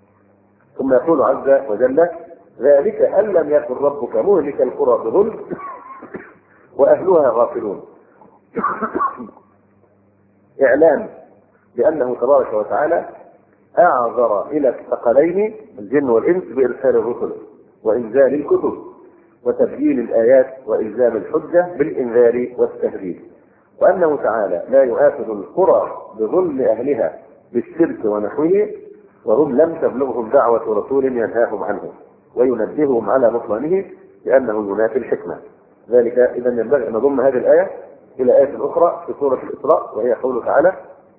ثم يقول عز وجل ذلك أن لم يكن ربك مهلك القرى بظلم وأهلها غافلون. إعلان بأنه تبارك وتعالى أعذر إلى الثقلين الجن والإنس بإرسال الرسل وإنزال الكتب وتبيين الآيات وإلزام الحجة بالإنذار والتهديد، وأنه تعالى لا يؤاخذ القرى بظلم أهلها بالشرك ونحوه وهم لم تبلغهم دعوة رسول ينهاهم عنه وينبههم على بطلانه لأنه ينافي الحكمة. ذلك إذا ينبغي أن نضم هذه الآية إلى آية أخرى في سورة الإسراء وهي قوله تعالى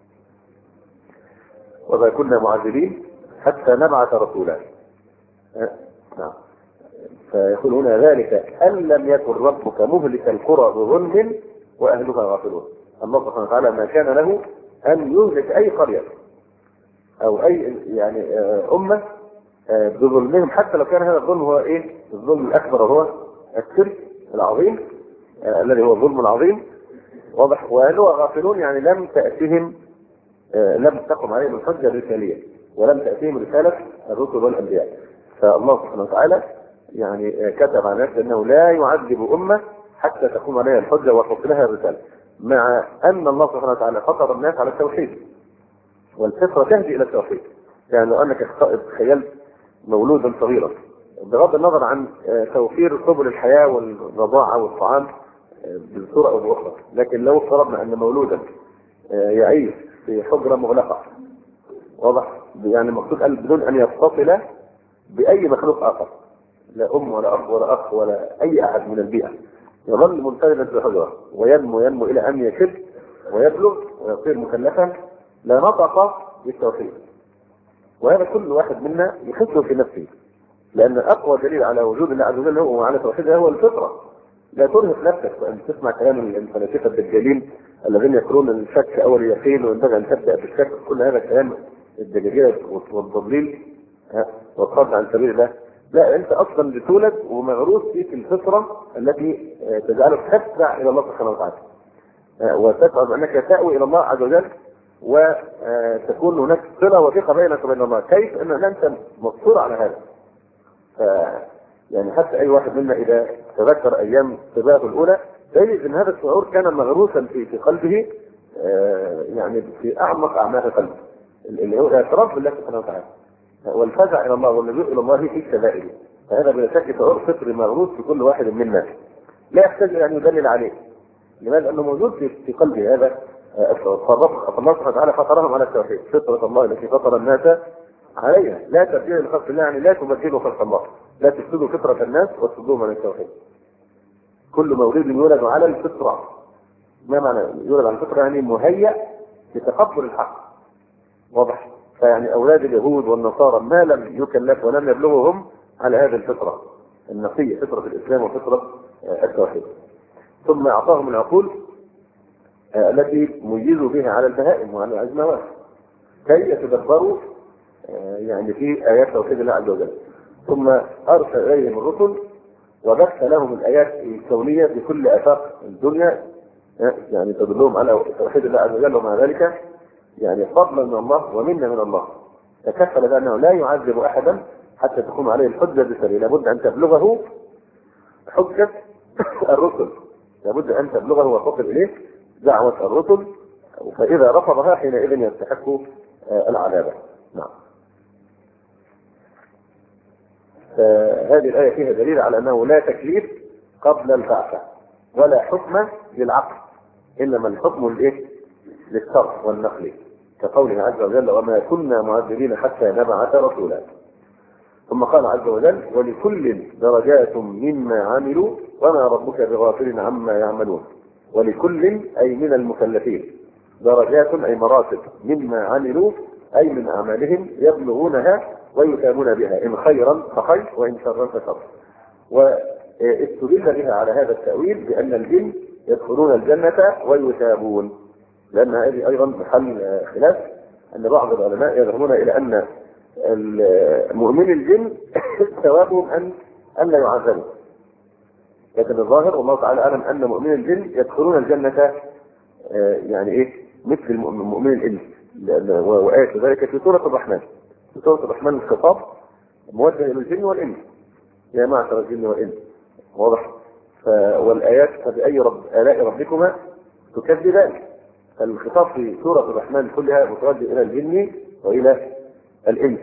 وما كنا معذبين حتى نبعث رسولا. نعم. فيقول هنا ذلك أن لم يكن ربك مهلك القرى بظلم وأهلها غافلون. الله سبحانه وتعالى ما كان له أن يهلك أي قرية أو أي يعني أمة بظلمهم، حتى لو كان هذا الظلم هو إيه؟ الظلم الأكبر وهو الشرك العظيم الذي هو الظلم العظيم، واضح. وأهلها غافلون يعني لم تأتهم لم تقم عليهم الحجة الرسالية ولم تأتيهم رسالة الرسل والأنبياء. فالله سبحانه وتعالى يعني كتب على نفسه أنه لا يعذب أمة حتى تقوم عليها الحجة وتصلها الرسالة، مع أن الله سبحانه وتعالى فطر الناس على التوحيد والفطرة تهدي إلى التوحيد. يعني لو أنك تخيلت مولودا صغيرا بغض النظر عن توفير سبل الحياة والرضاعة والطعام بصورة أو بأخرى، لكن لو افترضنا أن مولودا يعيش في حجرة مغلقة، واضح، يعني مقصود قال بدون أن يتصل بأي مخلوق آخر، لا أم ولا أب ولا أخ ولا أي أحد من البيئة، يظل منفردا في الحجرة وينمو ينمو إلى أن يشد ويبلغ ويصير مكلفا، لا نطق بالتوحيد. وهذا كل واحد منا يحسه في نفسه، لأن أقوى دليل على وجود الله عز وجل هو على توحيده هو الفطرة، لا ترهق نفسك وان تسمع كلام الفلاسفه الدجالين الذين يقولون ان الشك اول يقين وينبغي ان تبدا بالشك. كل هذا كلام الدجاجيه والتضليل والصد عن سبيل الله. لا، انت اصلا بتولد ومغروس فيك الفطره التي تجعلك تسعى الى الله سبحانه وتعالى وتشعر بانك تأوي الى الله عز وجل وتكون هناك صله وثيقه بينك وبين الله. كيف ان انت مقصور على هذا؟ يعني حتى اي واحد منا اذا تذكر ايام سباقه الاولى تجد ان هذا الشعور كان مغروسا في في قلبه، يعني في اعمق اعماق قلبه، اللي هو الاعتراف بالله سبحانه وتعالى والفزع الى الله واللجوء الى الله في الشدائد. فهذا بلا شك شعور فطري مغروس في كل واحد منا لا يحتاج ان يدلل عليه. لماذا؟ انه موجود في قلبه هذا الشعور. فالله سبحانه وتعالى فطرهم على التوحيد، فطره الله التي فطر الناس عليها لا تبديل لخلق الله، يعني لا تبدلوا خلق الله، لا تفسدوا فطره الناس وتصدوهم عن التوحيد. كل مولود يولد على الفطره. ما معنى يولد على الفطره؟ يعني مهيأ لتقبل الحق. واضح؟ فيعني اولاد اليهود والنصارى ما لم يكلف ولم يبلغهم على هذه الفطره النقيه، فطره الاسلام وفطره التوحيد. ثم اعطاهم العقول التي ميزوا بها على البهائم وعلى الازمات كي يتدبروا يعني في ايات توحيد الله عز وجل. ثم ارسل اليهم الرسل وبث لهم الايات الكونيه في كل افاق الدنيا، يعني تدلهم على توحيد الله عز وجل. ومع ذلك يعني فضلا من الله ومنا من الله تكفل بانه لا يعذب احدا حتى تقوم عليه الحجه بسبيل. لابد ان تبلغه حجه الرسل، لابد ان تبلغه وتصل اليه دعوه الرسل، فاذا رفضها حينئذ يستحق العذاب. نعم. فهذه الايه فيها دليل على انه لا تكليف قبل البعثه ولا حكم للعقل، انما الحكم للايه؟ للشرع والنقل، كقوله عز وجل وما كنا معذبين حتى نبعث رسولا. ثم قال عز وجل ولكل درجات مما عملوا وما ربك بغافل عما يعملون. ولكل اي من المكلفين، درجات اي مراتب مما عملوا اي من اعمالهم يبلغونها ويثابون بها، ان خيرا فخير وان شرا فشر. واستدل بها على هذا التأويل بان الجن يدخلون الجنة ويثابون، لان هذه ايضا محل خلاف، ان بعض العلماء يذهبون الى ان مؤمن الجن ثوابهم ان ان لا يعذبوا، لكن الظاهر والله تعالى اعلم ان مؤمن الجن يدخلون الجنة يعني ايه مثل مؤمن الانس. وآية ذلك في سورة الرحمن، في سورة الرحمن الخطاب موجه الى الجن والانس، يا معشر الجن والانس. واضح؟ والايات فبأي رب آلاء ربكما تكذبان. الخطاب في سورة الرحمن كلها متوجه الى الجن والى الانس.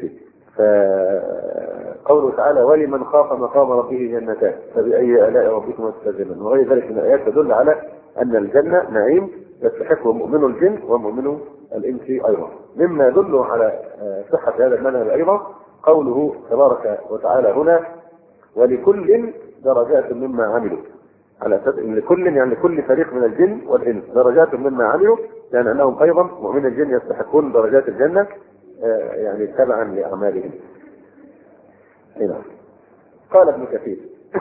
فقوله تعالى ولمن خاف مقام ربه جنتان فبأي آلاء ربكما تكذبان وغير ذلك من الآيات تدل على أن الجنة نعيم يستحقه مؤمن الجن ومؤمن الإنس أيضا. مما يدل على صحة هذا المنهج أيضا قوله تبارك وتعالى هنا ولكل درجات مما عملوا، على أساس أن لكل يعني لكل فريق من الجن والإنس درجات مما عملوا، لأن أنهم أيضا مؤمن الجن يستحقون درجات الجنة يعني تبعا لأعمالهم. هنا قال ابن كثير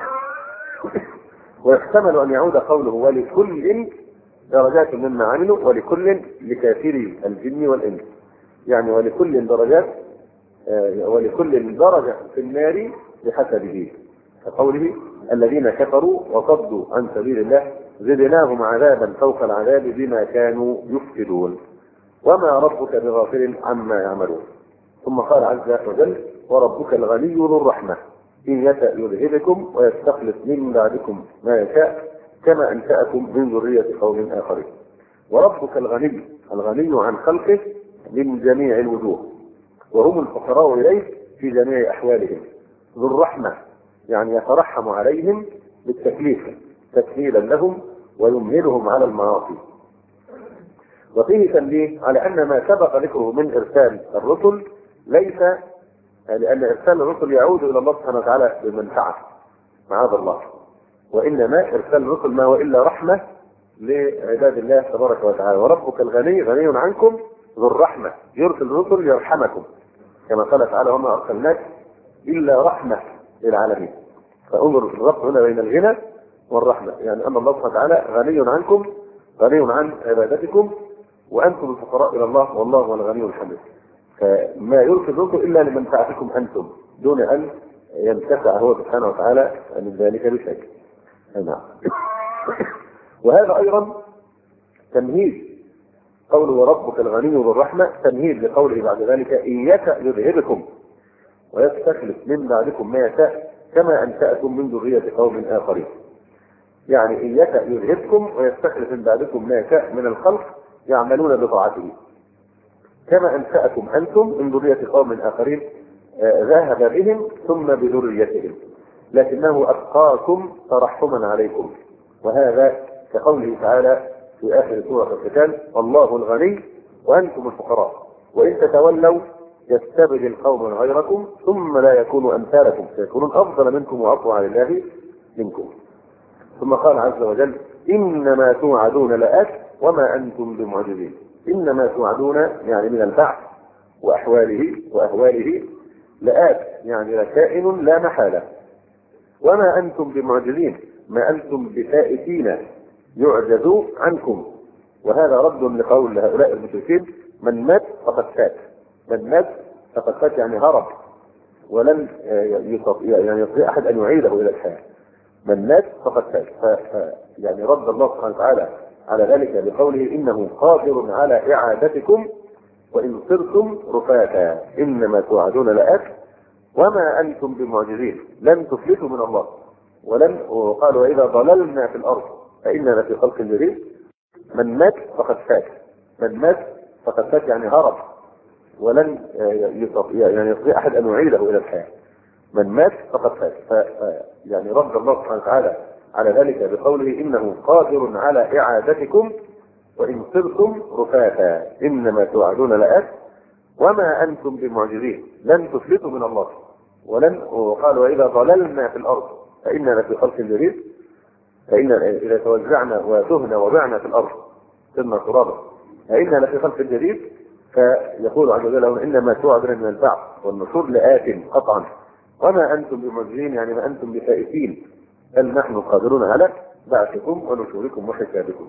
ويحتمل أن يعود قوله ولكل درجات مما عملوا ولكل لكافري الجن والإنس، يعني ولكل درجات ولكل درجة في النار بحسبه، كقوله الذين كفروا وصدوا عن سبيل الله زدناهم عذابا فوق العذاب بما كانوا يفسدون وما ربك بغافل عما يعملون. ثم قال عز وجل وربك الغني ذو الرحمة إن يشأ يذهبكم ويستخلف من بعدكم ما يشاء كما أنشأكم من ذرية قوم آخرين. وربك الغني الغني عن خلقه من جميع الوجوه وهم الفقراء إليه في جميع أحوالهم. ذو الرحمة يعني يترحم عليهم بالتكليف تسهيلا لهم ويمهلهم على المعاصي. وفيه تنبيه على أن ما سبق ذكره من إرسال الرسل ليس لأن إرسال الرسل يعود إلى الله سبحانه وتعالى بالمنفعة معاذ الله، وإنما إرسال الرسل ما هو إلا رحمة لعباد الله تبارك وتعالى. وربك الغني غني عنكم ذو الرحمة يرسل الرسل يرحمكم كما قال تعالى وما أرسلناك إلا رحمة للعالمين. فانظر الربط هنا بين الغنى والرحمة، يعني أن الله سبحانه وتعالى غني عنكم، غني عن عبادتكم، وأنتم الفقراء إلى الله والله هو الغني الحميد. فما يلقي منكم إلا لمنفعتكم أنتم دون أن ينتفع هو سبحانه وتعالى من ذلك بشيء. نعم. وهذا أيضا تمهيد قوله وربك الغني ذو الرحمة، تمهيد لقوله بعد ذلك إن يشأ يذهبكم ويستخلف من بعدكم ما يشاء كما أنشأكم من ذرية قوم آخرين. يعني إن يشأ يذهبكم ويستخلف من بعدكم ما يشاء من الخلق يعملون بطاعته كما أنشأكم أنتم من ذرية قوم آخرين ذهب بهم ثم بذريتهم لكنه أتقاكم ترحما عليكم. وهذا كقوله تعالى في آخر سورة القتال والله الغني وأنتم الفقراء وإن تتولوا يستبدل قوما غيركم ثم لا يكونوا أمثالكم سيكونون أفضل منكم وأطوع لله منكم. ثم قال عز وجل إنما توعدون لآت وما أنتم بمعجزين. إنما توعدون يعني من البعث وأحواله وأهواله، لآت يعني لكائن لا محالة، وما أنتم بمعجزين ما أنتم بفائتين يعجزوا عنكم. وهذا رد لقول هؤلاء المشركين من مات فقد فات، من مات فقد فات يعني هرب ولن يستطيع يعني يستطيع أحد أن يعيده إلى الحياة. من مات فقد فات. يعني رد الله سبحانه وتعالى على ذلك بقوله إنه قادر على إعادتكم وإن صرتم رفاتا إنما توعدون لآت وما أنتم بمعجزين لن تفلتوا من الله ولن. وقالوا وإذا ضللنا في الأرض فإننا لفي خلق جديد. من مات فقد فات، من مات فقد فات يعني هرب ولن يستطيع يعني يستطيع أحد أن يعيده إلى الحياة. من مات فقد فات. يعني رد الله سبحانه وتعالى على ذلك بقوله إنه قادر على إعادتكم وإن صرتم رفاتا إنما توعدون لآت وما أنتم بمعجزين لن تفلتوا من الله ولن. وقالوا وإذا ضللنا في الأرض فإننا لفي خلق جديد. فإن إذا توزعنا وتهنا وبعنا في الأرض ثم ترابا فإننا لفي خلق جديد. فيقول عز وجل إنما توعدون من البعث والنشور لآت قطعا وما أنتم بمعجزين يعني ما أنتم بفائتين بل نحن قادرون على بعثكم ونشوركم وحسابكم.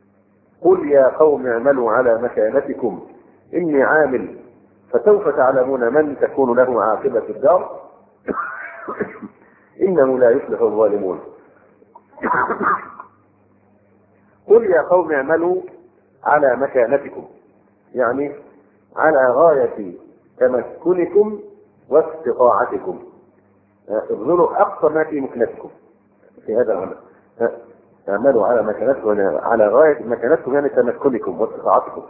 قل يا قوم اعملوا على مكانتكم إني عامل فسوف تعلمون من تكون له عاقبة الدار إنه لا يفلح الظالمون. قل يا قوم اعملوا على مكانتكم يعني على غاية تمكنكم واستطاعتكم، ابذلوا أقصى ما في مكنتكم في هذا العمل. اعملوا على مكانتكم على غاية مكانتكم يعني تمكنكم واستطاعتكم.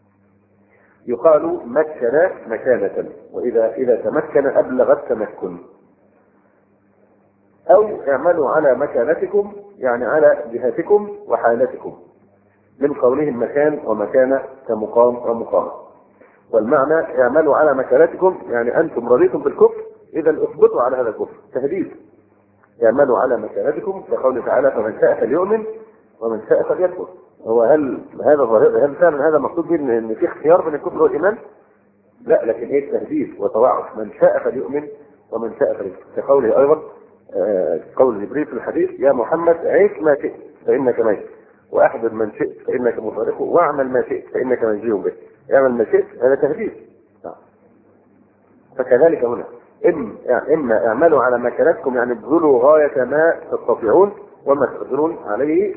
يقال مكن مكانة وإذا إذا تمكن أبلغ التمكن. أو اعملوا على مكانتكم يعني على جهتكم وحالتكم من قولهم مكان ومكانة كمقام ومقام. والمعنى اعملوا على مكانتكم يعني أنتم رضيتم بالكفر إذا اثبتوا على هذا الكفر تهديد. اعملوا على مكانتكم كقوله تعالى فمن شاء فليؤمن ومن شاء فليكفر. هو هل هذا ظاهر هل فعلا هذا مقصود به ان في اختيار بين الكفر والايمان؟ لا، لكن ايه التهديد وتوعد من شاء فليؤمن ومن شاء فليكفر. كقوله ايضا آه قول جبريل في الحديث يا محمد عيش ما شئت فانك ميت واحبب من شئت فانك مفارقه واعمل ما شئت فانك منجي به. اعمل ما شئت هذا تهديد. فكذلك هنا إما, يعني إما اعملوا على مكانتكم يعني ابذلوا غاية ما تستطيعون وما تقدرون عليه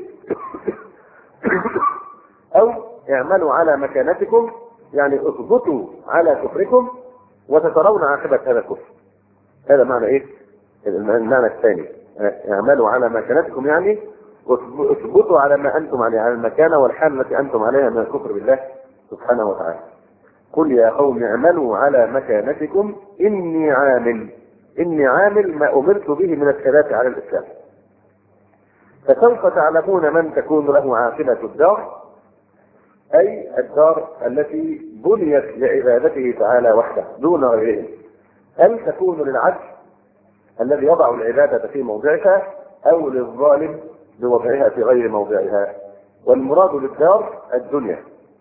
أو اعملوا على مكانتكم يعني اثبتوا على كفركم وتترون عاقبة هذا الكفر. هذا معنى إيه؟ المعنى الثاني اعملوا على مكانتكم يعني اثبتوا على ما أنتم عليه على المكانة والحال التي أنتم عليها من الكفر بالله سبحانه وتعالى. قل يا قوم اعملوا على مكانتكم إني عامل. إني عامل ما أمرت به من الثبات على الإسلام فسوف تعلمون من تكون له عاقبة الدار أي الدار التي بنيت لعبادته تعالى وحده دون غيره. هل تكون للعدل الذي يضع العبادة في موضعها أو للظالم بوضعها في غير موضعها؟ والمراد للدار الدنيا.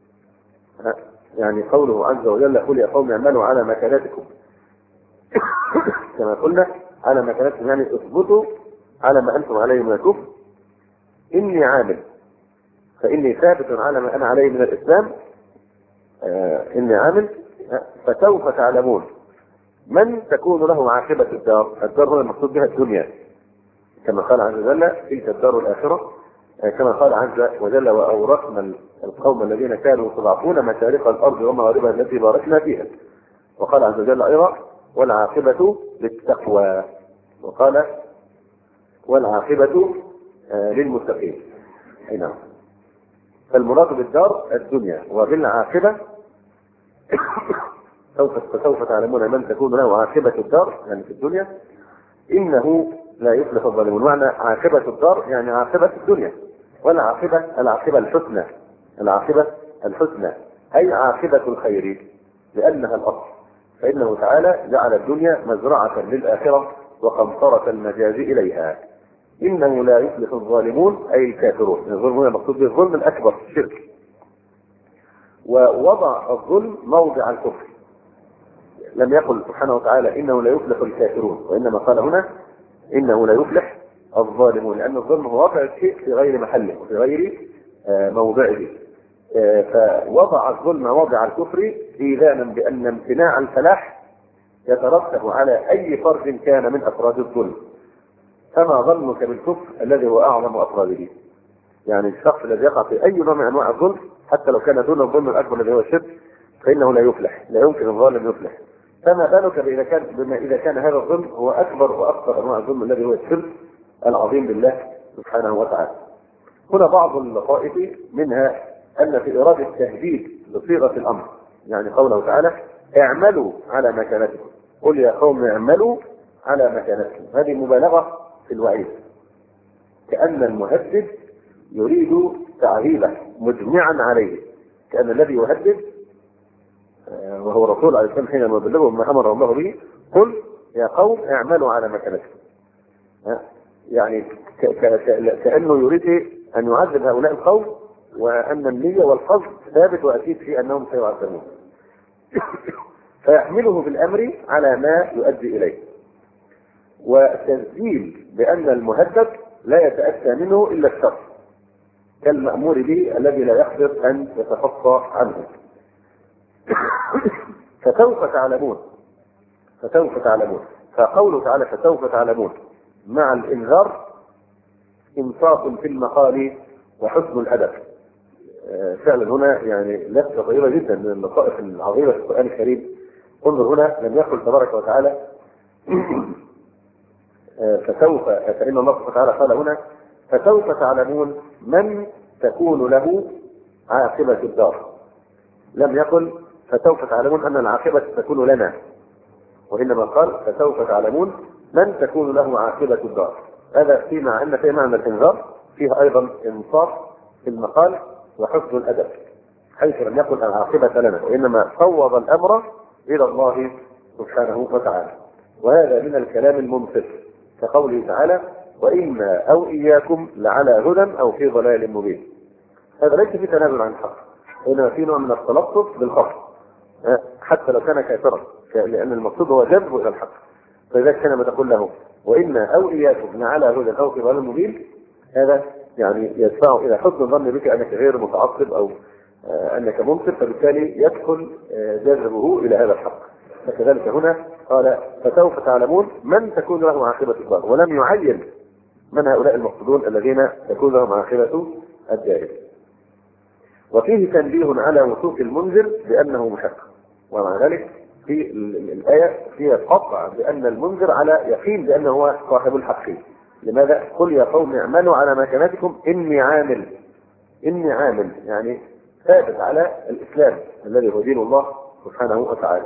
يعني قوله عز وجل قل يا قوم اعملوا على مكانتكم كما قلنا على مكانتكم يعني اثبتوا على ما أنتم عليه من الكفر إني عامل فإني ثابت على ما أنا عليه من الإسلام، آه إني عامل، فسوف تعلمون من تكون له عاقبة الدار. الدار هو المقصود بها الدنيا، كما قال عز وجل تلك الدار الآخرة، كما قال عز وجل وأورثنا القوم الذين كانوا يستضعفون مشارق الأرض ومغاربها التي باركنا فيها. وقال عز وجل أيضا والعاقبة للتقوى، وقال والعاقبة للمتقين. نعم. فالمراد بالدار الدنيا، وبالعاقبة سوف سوف تعلمون من تكون له عاقبة الدار يعني في الدنيا إنه لا يفلح الظالمون. معنى عاقبة الدار يعني عاقبة الدنيا، والعاقبة العاقبة الحسنى، العاقبة الحسنى أي عاقبة الخير لأنها الأصل، فإنه تعالى جعل الدنيا مزرعة للآخرة وقنطرة المجاز إليها. إنه لا يفلح الظالمون أي الكافرون. الظلم هو المقصود به الظلم الأكبر الشرك، ووضع الظلم موضع الكفر. لم يقل سبحانه وتعالى إنه لا يفلح الكافرون، وإنما قال هنا إنه لا يفلح الظالمون، لأن الظلم هو وضع الشيء في غير محله وفي غير موضعه. فوضع الظلم موضع الكفر إيذانا بأن امتناع الفلاح يترتب على أي فرد كان من أفراد الظلم. فما ظنك بالكفر الذي هو أعظم أفراده؟ يعني الشخص الذي يقع في أي نوع من أنواع الظلم حتى لو كان دون الظلم الأكبر الذي هو الشرك فإنه لا يفلح، لا يمكن الظالم يفلح. فما بالك إذا كان بما إذا كان هذا الظلم هو أكبر وأخطر أنواع الظلم الذي هو الشرك العظيم بالله سبحانه وتعالى. هنا بعض اللطائف منها أن في إرادة التهديد بصيغة الأمر، يعني قوله تعالى اعملوا على مكانتكم، قل يا قوم اعملوا على مكانتكم، هذه مبالغة في الوعيد، كأن المهدد يريد تعهيله مجمعا عليه، كأن الذي يهدد وهو رسول عليه السلام حينما يبلغهم ما أمر الله به قل يا قوم اعملوا على مكانتكم، يعني كأنه يريد أن يعذب هؤلاء القوم، وأن النية والقصد ثابت وأكيد في أنهم سيعذبون. فيحمله بالأمر على ما يؤدي إليه، وتسجيل بأن المهدد لا يتأتى منه إلا الشر كالمأمور به الذي لا يقدر أن يتخطى عنه. فسوف تعلمون، فسوف تعلمون، فقوله تعالى فسوف تعلمون مع الإنذار إنصاف في المقال وحسن الأدب. فعلا هنا يعني لفتة طيبة جدا من اللطائف العظيمة في القرآن الكريم. انظر هنا لم يقل تبارك وتعالى فسوف، فإن الله سبحانه وتعالى قال هنا فسوف تعلمون من تكون له عاقبة الدار. لم يقل فسوف تعلمون أن العاقبة تكون لنا، وإنما قال فسوف تعلمون من تكون له عاقبة الدار. هذا في مع أن في معنى الإنذار فيه أيضا إنصاف في المقال وحسن الأدب، حيث لم يقل العاقبة لنا، وإنما فوض الأمر إلى الله سبحانه وتعالى. وهذا من الكلام المنصف كقوله تعالى وإنا أو إياكم لعلى هدى أو في ضلال مبين. هذا ليس في تنازل عن الحق، إنما في نوع من التلطف بالخطأ حتى لو كان كافرا، لأن المقصود هو جذبه إلى الحق. فإذا كان ما تقول له وإنا أو إياكم لعلى هدى أو في ضلال مبين، هذا يعني يدفعه إلى حسن الظن بك أنك غير متعصب أو أنك منصف، فبالتالي يدخل جذبه إلى هذا الحق. فكذلك هنا قال فسوف تعلمون من تكون له عاقبة الدار، ولم يعين من هؤلاء المقصودون الذين تكون لهم عاقبة الدار. وفيه تنبيه على وثوق المنذر بأنه محق، ومع ذلك في الآية فيها قطع بأن المنذر على يقين بأنه هو صاحب الحق. لماذا؟ قل يا قوم اعملوا على مكانتكم إني عامل، إني عامل يعني ثابت على الإسلام الذي هو دين الله سبحانه وتعالى.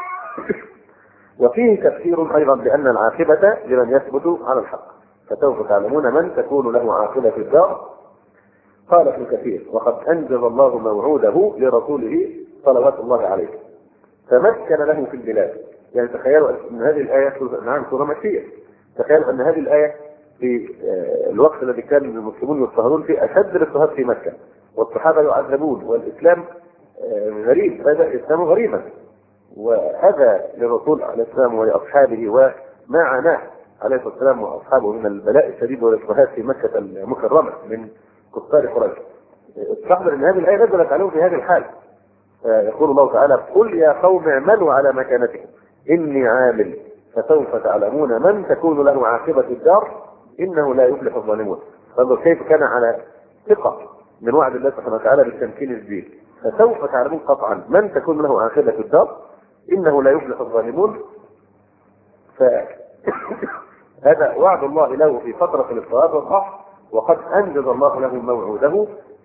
وفيه تفسير أيضا بأن العاقبة لمن يثبت على الحق، فسوف تعلمون من تكون له عاقبة الدار. قال ابن كثير وقد أنجز الله موعوده لرسوله صلوات الله عليه فمكن له في البلاد. يعني تخيلوا أن هذه الآية نعم سورة مكية، تخيلوا أن هذه الآية في الوقت الذي كان المسلمون يضطهدون فيه أشد الاضطهاد في مكة، والصحابة يعذبون، والإسلام غريب، بدأ الإسلام غريبا، وهذا للرسول عليه السلام ولأصحابه وما عناه عليه الصلاه والسلام واصحابه من البلاء الشديد والاضطهاد في مكه المكرمه من كفار قريش، استحضر ان هذه الايه نزلت عليهم في هذه الحال. يقول الله تعالى: قل يا قوم اعملوا على مكانتكم اني عامل فسوف تعلمون من تكون له عاقبه الدار انه لا يفلح الظالمون. فانظر كيف كان على ثقه من وعد الله سبحانه وتعالى بالتمكين الدين، فسوف تعلمون قطعا من تكون له عاقبه الدار انه لا يفلح الظالمون. فهذا وعد الله له في فتره الاضطهاد والضعف، وقد انجز الله له موعوده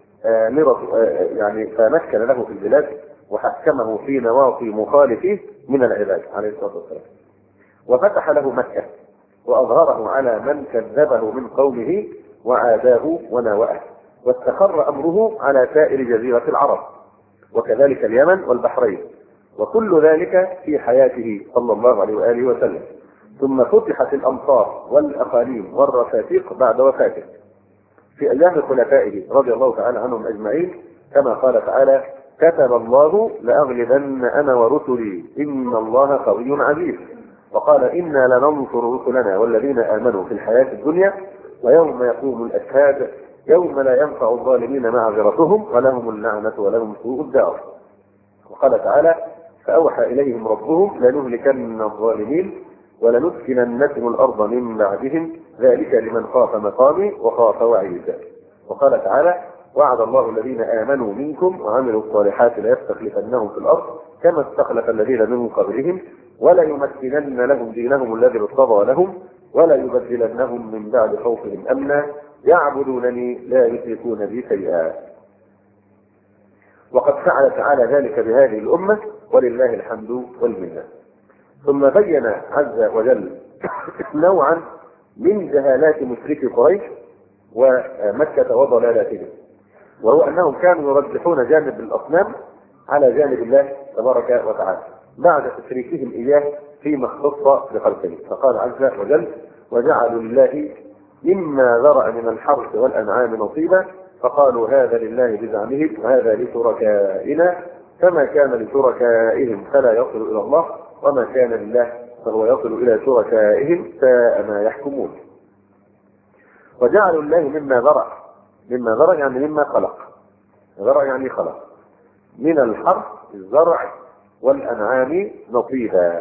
يعني فمكن له في البلاد وحكمه في نواصي مخالفيه من العباد عليه الصلاه والسلام، وفتح له مكه واظهره على من كذبه من قومه وعاداه وناوأه، واستقر امره على سائر جزيره العرب وكذلك اليمن والبحرين، وكل ذلك في حياته صلى الله عليه واله وسلم. ثم فتحت الامصار والاقاليم والرفاتيق بعد وفاته في ايام خلفائه رضي الله تعالى عنهم اجمعين، كما قال تعالى: كتب الله لاغلبن انا ورسلي ان الله قوي عزيز. وقال: انا لننصر رسلنا والذين امنوا في الحياه الدنيا ويوم يقوم الاشهاد يوم لا ينفع الظالمين معذرتهم ولهم اللعنه ولهم سوء الدار. وقال تعالى: فاوحى اليهم ربهم لنهلكن الظالمين ولندخلنكم الارض من بعدهم ذلك لمن خاف مقامي وخاف وعيد. وقال تعالى: وعد الله الذين امنوا منكم وعملوا الصالحات ليستخلفنهم في الارض كما استخلف الذين من قبلهم وليمكنن لهم دينهم الذي ارتضى لهم وليبدلنهم من بعد خوفهم امنا يعبدونني لا يشركون بي شيئا. وقد فعل تعالى ذلك بهذه الامه ولله الحمد والمنه. ثم بين عز وجل نوعا من جهالات مشركي قريش ومكة وضلالاتهم، وهو انهم كانوا يرجحون جانب الاصنام على جانب الله تبارك وتعالى بعد تشريكهم اياه فيما اختص بخلقه. فقال عز وجل: وجعلوا لله مما ذرأ من الحرث والانعام نصيبا فقالوا هذا لله بزعمهم وهذا لشركائنا فما كان لشركائهم فلا يصل الى الله وما كان لله فهو يصل الى شركائهم ساء ما يحكمون. وجعلوا الله مما ذرأ، مما ذرأ يعني مما خلق، ذرأ يعني خلق، من الحرث الزرع والانعام نصيبا.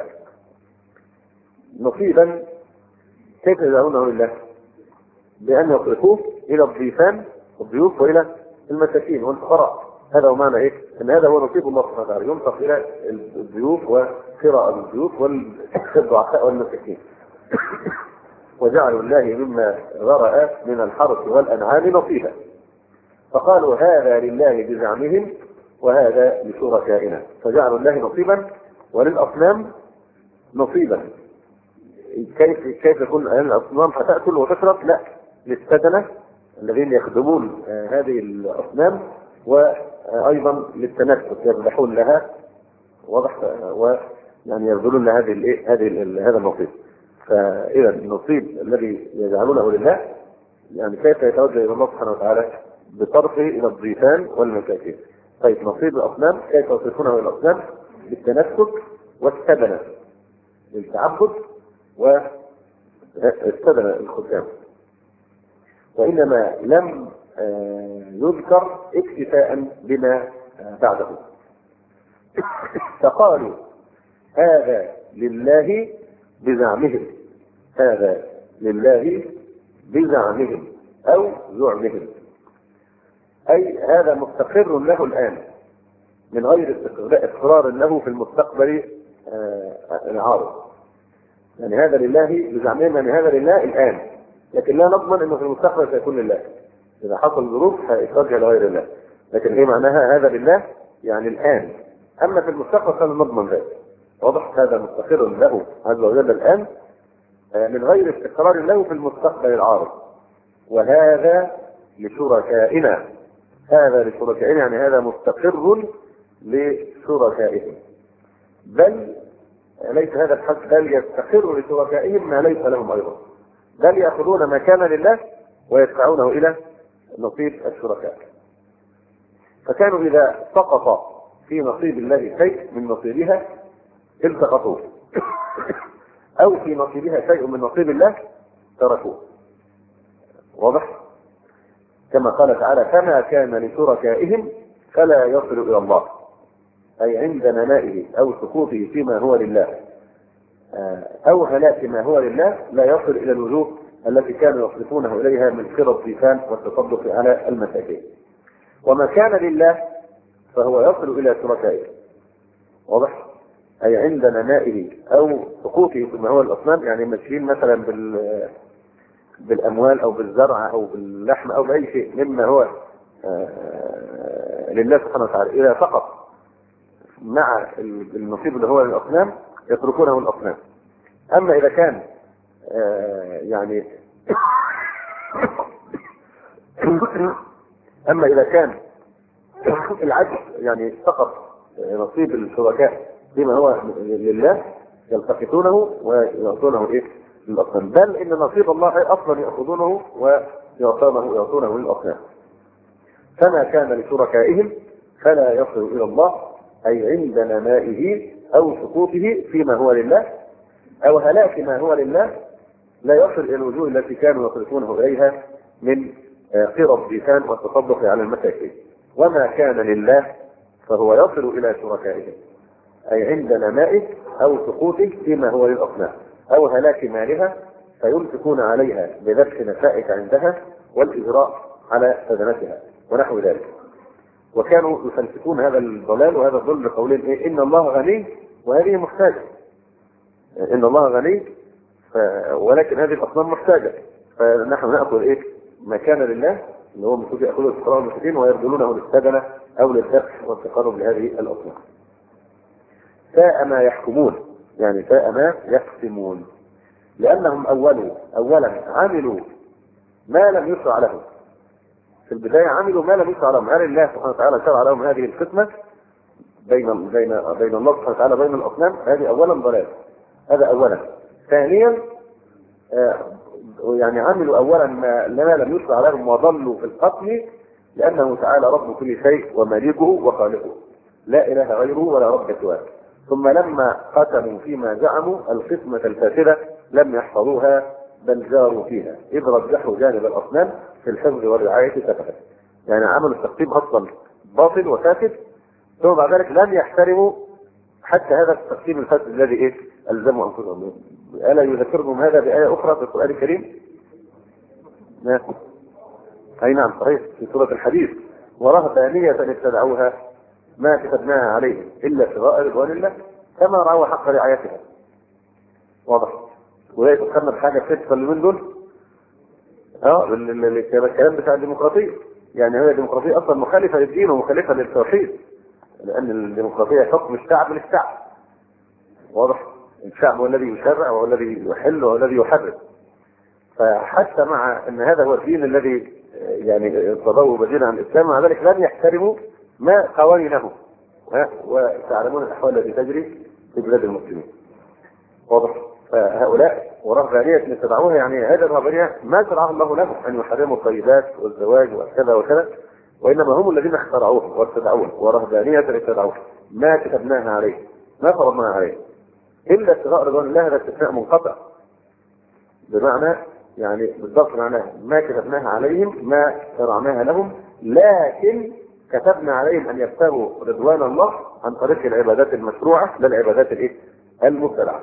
نصيبا كيف يجعلونه لله؟ بان يصرفوه الى الضيفان الضيوف والى المساكين والفقراء. هذا هو معنى ايه؟ ان هذا هو نصيب الله سبحانه وتعالى، ينفق الى الضيوف وقراء الضيوف والضعفاء والمساكين. وجعلوا الله مما ذرأ من الحرث والانعام نصيبا فقالوا هذا لله بزعمهم وهذا لشركائنا، فجعلوا الله نصيبا وللاصنام نصيبا. كيف كيف يكون الاصنام هتاكل وتشرب؟ لا، للسدنه الذين يخدمون هذه الاصنام، وايضا للتنفس يذبحون لها، واضح، ويعني يبذلون هذه الايه هذه هذا النصيب. فاذا النصيب الذي يجعلونه لله يعني كيف يتوجه الى الله سبحانه وتعالى؟ بصرفه الى الضيفان والمساكين. طيب نصيب الاصنام كيف يصرفونه الى الاصنام؟ بالتنسك والسدنه، للتعبد والسدنه الختام. وانما لم يذكر اكتفاء بما بعده. فقالوا هذا لله بزعمهم، هذا لله بزعمهم او زعمهم، اي هذا مستقر له الان من غير اقرار له في المستقبل العارض. يعني هذا لله بزعمهم، يعني هذا لله الان، لكن لا نضمن انه في المستقبل سيكون لله. اذا حصل ظروف هيتوجه لغير الله، لكن ايه معناها هذا لله؟ يعني الان، اما في المستقبل فلا نضمن ذلك. واضح؟ هذا مستقر له عز وجل الان من غير استقرار له في المستقبل العارض. وهذا لشركائنا، هذا لشركائنا يعني هذا مستقر لشركائهم، بل ليس هذا الحق، بل يستقر لشركائهم ما ليس لهم ايضا، بل ياخذون ما كان لله ويدفعونه الى نصيب الشركاء. فكانوا اذا سقط في نصيب الله شيء من نصيبها التقطوه أو في نصيبها شيء من نصيب الله تركوه. واضح؟ كما قال تعالى فما كان لشركائهم فلا يصل إلى الله، أي عند نمائه أو سقوطه فيما هو لله أو هلاك ما هو لله لا يصل إلى الوجوه التي كانوا يصرفونه إليها من قرى الضيفان والتصدق على المساكين. وما كان لله فهو يصل إلى شركائه. واضح؟ أي عند نمائه أو سقوطه فيما هو الأصنام، يعني ماشيين مثلا بال بالأموال أو بالزرع أو باللحم أو بأي شيء مما هو لله سبحانه وتعالى، إذا فقط مع النصيب اللي هو للأصنام يتركونه الأصنام. أما إذا كان يعني أما إذا كان العجز يعني فقط نصيب الشركاء فيما هو لله يلتقطونه ويعطونه إيه للأصنام، بل إن نصيب الله أصلا يأخذونه ويعطونه يعطونه للأصنام. فما كان لشركائهم فلا يصل إلى الله، أي عند نمائه أو سقوطه فيما هو لله أو هلاك ما هو لله لا يصل إلى الوجوه التي كانوا يصرفونه إليها من قرى الضيفان والتصدق على المساكين. وما كان لله فهو يصل إلى شركائهم، أي عند نمائه أو سقوطه فيما هو للأصنام أو هلاك مالها فيمسكون عليها بذبح نسائك عندها والإجراء على خدمتها ونحو ذلك. وكانوا يفلسفون هذا الضلال وهذا الظلم بقولهم إيه؟ إن الله غني وهذه محتاجة، إن الله غني ف... ولكن هذه الأصنام محتاجة، فنحن نأخذ إيه ما كان لله اللي هو المفروض يأخذه الفقراء والمساكين ويرجلونه للسجنة أو للذبح والتقرب لهذه الأصنام. ساء ما يحكمون، يعني ساء ما يقسمون، لأنهم أولوا أولا عملوا ما لم يشرع لهم. في البداية عملوا ما لم يشرع لهم، هل الله سبحانه وتعالى شرع لهم هذه القسمة بين بين بين الله سبحانه وتعالى بين الأصنام؟ هذه أولا ضلال، هذا أولا. ثانيا آه يعني عملوا أولا ما لم يشرع لهم وضلوا في القتل، لأنه تعالى رب كل شيء ومالكه وخالقه لا إله غيره ولا رب سواه. ثم لما قسموا فيما زعموا القسمة الفاسدة لم يحفظوها بل جاروا فيها، إذ رجحوا جانب الأصنام في الحفظ والرعاية سفها. يعني عملوا التقسيم أصلا باطل وفاسد، ثم بعد ذلك لم يحترموا حتى هذا التقسيم الفاسد الذي إيه ألزموا أنفسهم. ألا يذكرهم هذا بآية أخرى في القرآن الكريم؟ نعم. أي نعم صحيح، في سورة الحديث ورهبانية ابتدعوها ما كتبناها عليهم إلا ابتغاء رضوان الله كما رأوا حق رعايتها. واضح؟ ولا تفكرنا بحاجة ستة اللي من دول؟ اه الكلام بتاع الديمقراطية، يعني هي الديمقراطية أصلا مخالفة للدين ومخالفة للتوحيد، لأن الديمقراطية حكم الشعب للشعب. واضح؟ الشعب هو الذي يشرع وهو الذي يحل وهو الذي يحرر. فحتى مع أن هذا هو الدين الذي يعني ارتضوه بديلا عن الإسلام، مع ذلك لم يحترموا ما قوانينه، وتعلمون الأحوال التي تجري في بلاد المسلمين. واضح؟ فهؤلاء ورهبانية اتبعوها، يعني هذه الرهبانية ما شرعها الله لهم أن يحرموا الطيبات والزواج وكذا وكذا، وإنما هم الذين اخترعوه واتبعوه، ورهبانية اتبعوه ما كتبناها عليه ما فرضناها عليه إلا ابتغاء رضوان الله. هذا استثناء منقطع، بمعنى يعني بالضبط معناه ما كتبناها عليهم ما شرعناها لهم، لكن كتبنا عليهم أن يبتغوا رضوان الله عن طريق العبادات المشروعة لا العبادات الايه المبتدعة.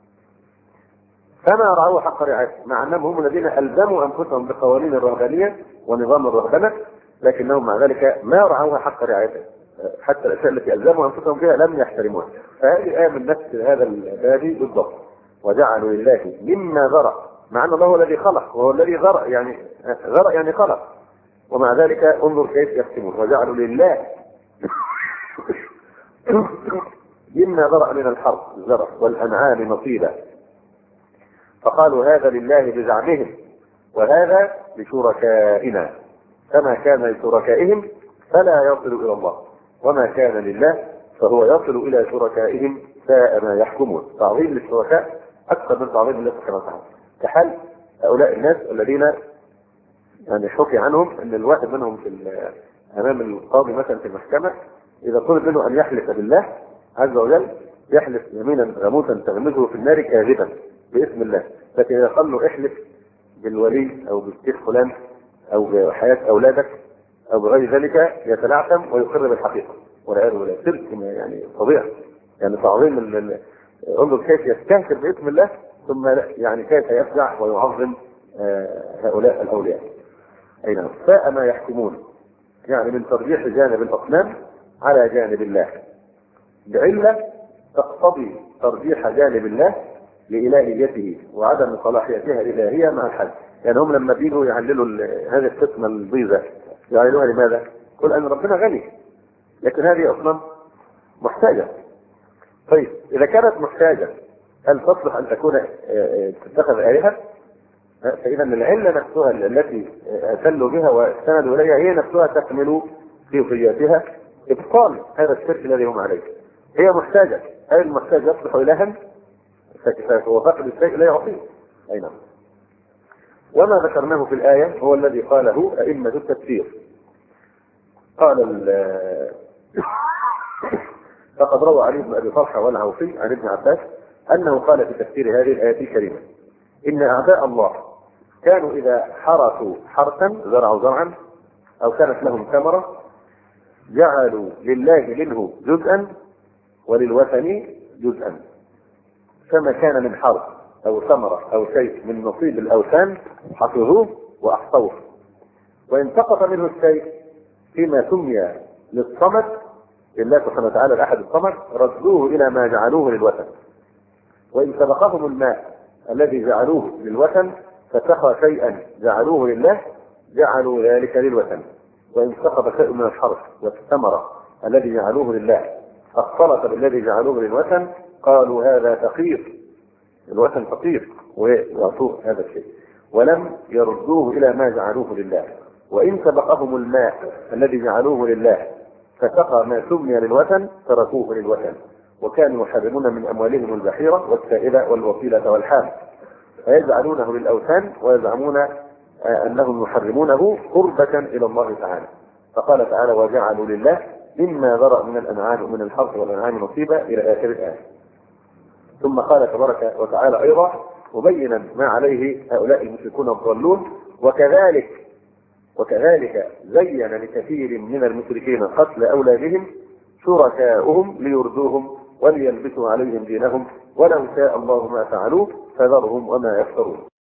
فما رعوا حق رعايته، مع أنهم هم الذين ألزموا أنفسهم بقوانين الرهبانية ونظام الرهبنة، لكنهم مع ذلك ما رعوها حق رعايته، حتى الأشياء التي ألزموا أنفسهم بها لم يحترموها. فهذه آية من نفس هذا الباب بالضبط. وجعلوا لله مما ذرأ، مع أن الله هو الذي خلق وهو الذي ذرأ، يعني ذرأ يعني خلق، ومع ذلك انظر كيف يقسمون. وجعلوا لله مما ذرأ من الحرث الزرع والأنعام نصيبا، فقالوا هذا لله بزعمهم وهذا لشركائنا، فما كان لشركائهم فلا يصل إلى الله، وما كان لله فهو يصل إلى شركائهم ساء ما يحكمون. تعظيم للشركاء أكثر من تعظيم الله سبحانه وتعالى، كحال هؤلاء الناس الذين يعني حكي عنهم أن الواحد منهم في أمام القاضي مثلا في المحكمة إذا طلب منه أن يحلف بالله عز وجل يحلف يمينا غموسا تغمزه في النار كاذبا، باسم الله. لكن إذا قال له احلف بالولي أو بالشيخ فلان أو بحياة أولادك أو بغير ذلك يتلعثم ويقر بالحقيقة والعياذ بالله. شرك يعني فظيع، يعني تعظيم. انظر كيف يستهتر باسم الله ثم يعني كيف يفزع ويعظم هؤلاء الأولياء. أي نعم. ساء ما يحكمون، يعني من ترجيح جانب الأصنام على جانب الله بعلة تقتضي ترجيح جانب الله لإلهيته وعدم صلاحيتها الإلهية مع الحد. يعني هم لما بيجوا يعللوا هذه الفتنة البيضة يعللوها لماذا؟ يقول أن ربنا غني، لكن هذه أصنام محتاجة. طيب إذا كانت محتاجة هل تصلح أن تكون تتخذ آلهة؟ فإذا العلة نفسها التي أتلوا بها واستندوا إليها هي نفسها تكمل في وفياتها إبطال هذا الشرك الذي هم عليه. هي محتاجة، هل المحتاج يصلح إلها؟ فهو فاقد الشيء لا يعطيه. أي نعم. وما ذكرناه في الآية هو الذي قاله أئمة التفسير. قال فقد روى علي بن أبي طلحة والعوفي عن ابن عباس أنه قال في تفسير هذه الآية الكريمة إن أعداء الله كانوا إذا حرثوا حرثا زرعوا زرعا أو كانت لهم ثمرة جعلوا لله منه جزءا وللوثن جزءا، فما كان من حرث أو ثمرة أو شيء من نصيب الأوثان حفظوه وأحصوه، وإن سقط منه الشيء فيما سمي للصمد لله سبحانه وتعالى الأحد الصمد ردوه إلى ما جعلوه للوثن، وإن سبقهم الماء الذي جعلوه للوثن فسقى شيئا جعلوه لله جعلوا ذلك للوثن، وإن سقط شيء من الحرث والثمرة الذي جعلوه لله اختلط بالذي جعلوه للوثن قالوا هذا فقير، الوثن فقير ويعطوه هذا الشيء، ولم يردوه إلى ما جعلوه لله. وإن سبقهم الماء الذي جعلوه لله فسقى ما سمي للوثن تركوه للوثن، وكانوا يحرمون من أموالهم البحيرة والسائلة والوصيلة والحام فيجعلونه للأوثان ويزعمون أنهم يحرمونه قربة إلى الله تعالى. فقال تعالى وجعلوا لله مما ذرأ من الأنعام ومن الحرث والأنعام نصيبا إلى آخر الآية. ثم قال تبارك وتعالى أيضا مبينا ما عليه هؤلاء المشركون الضالون وكذلك وكذلك زين لكثير من المشركين قتل أولادهم شركاؤهم ليردوهم وليلبسوا عليهم دينهم ولو شاء الله ما فعلوه فذرهم وما يفترون.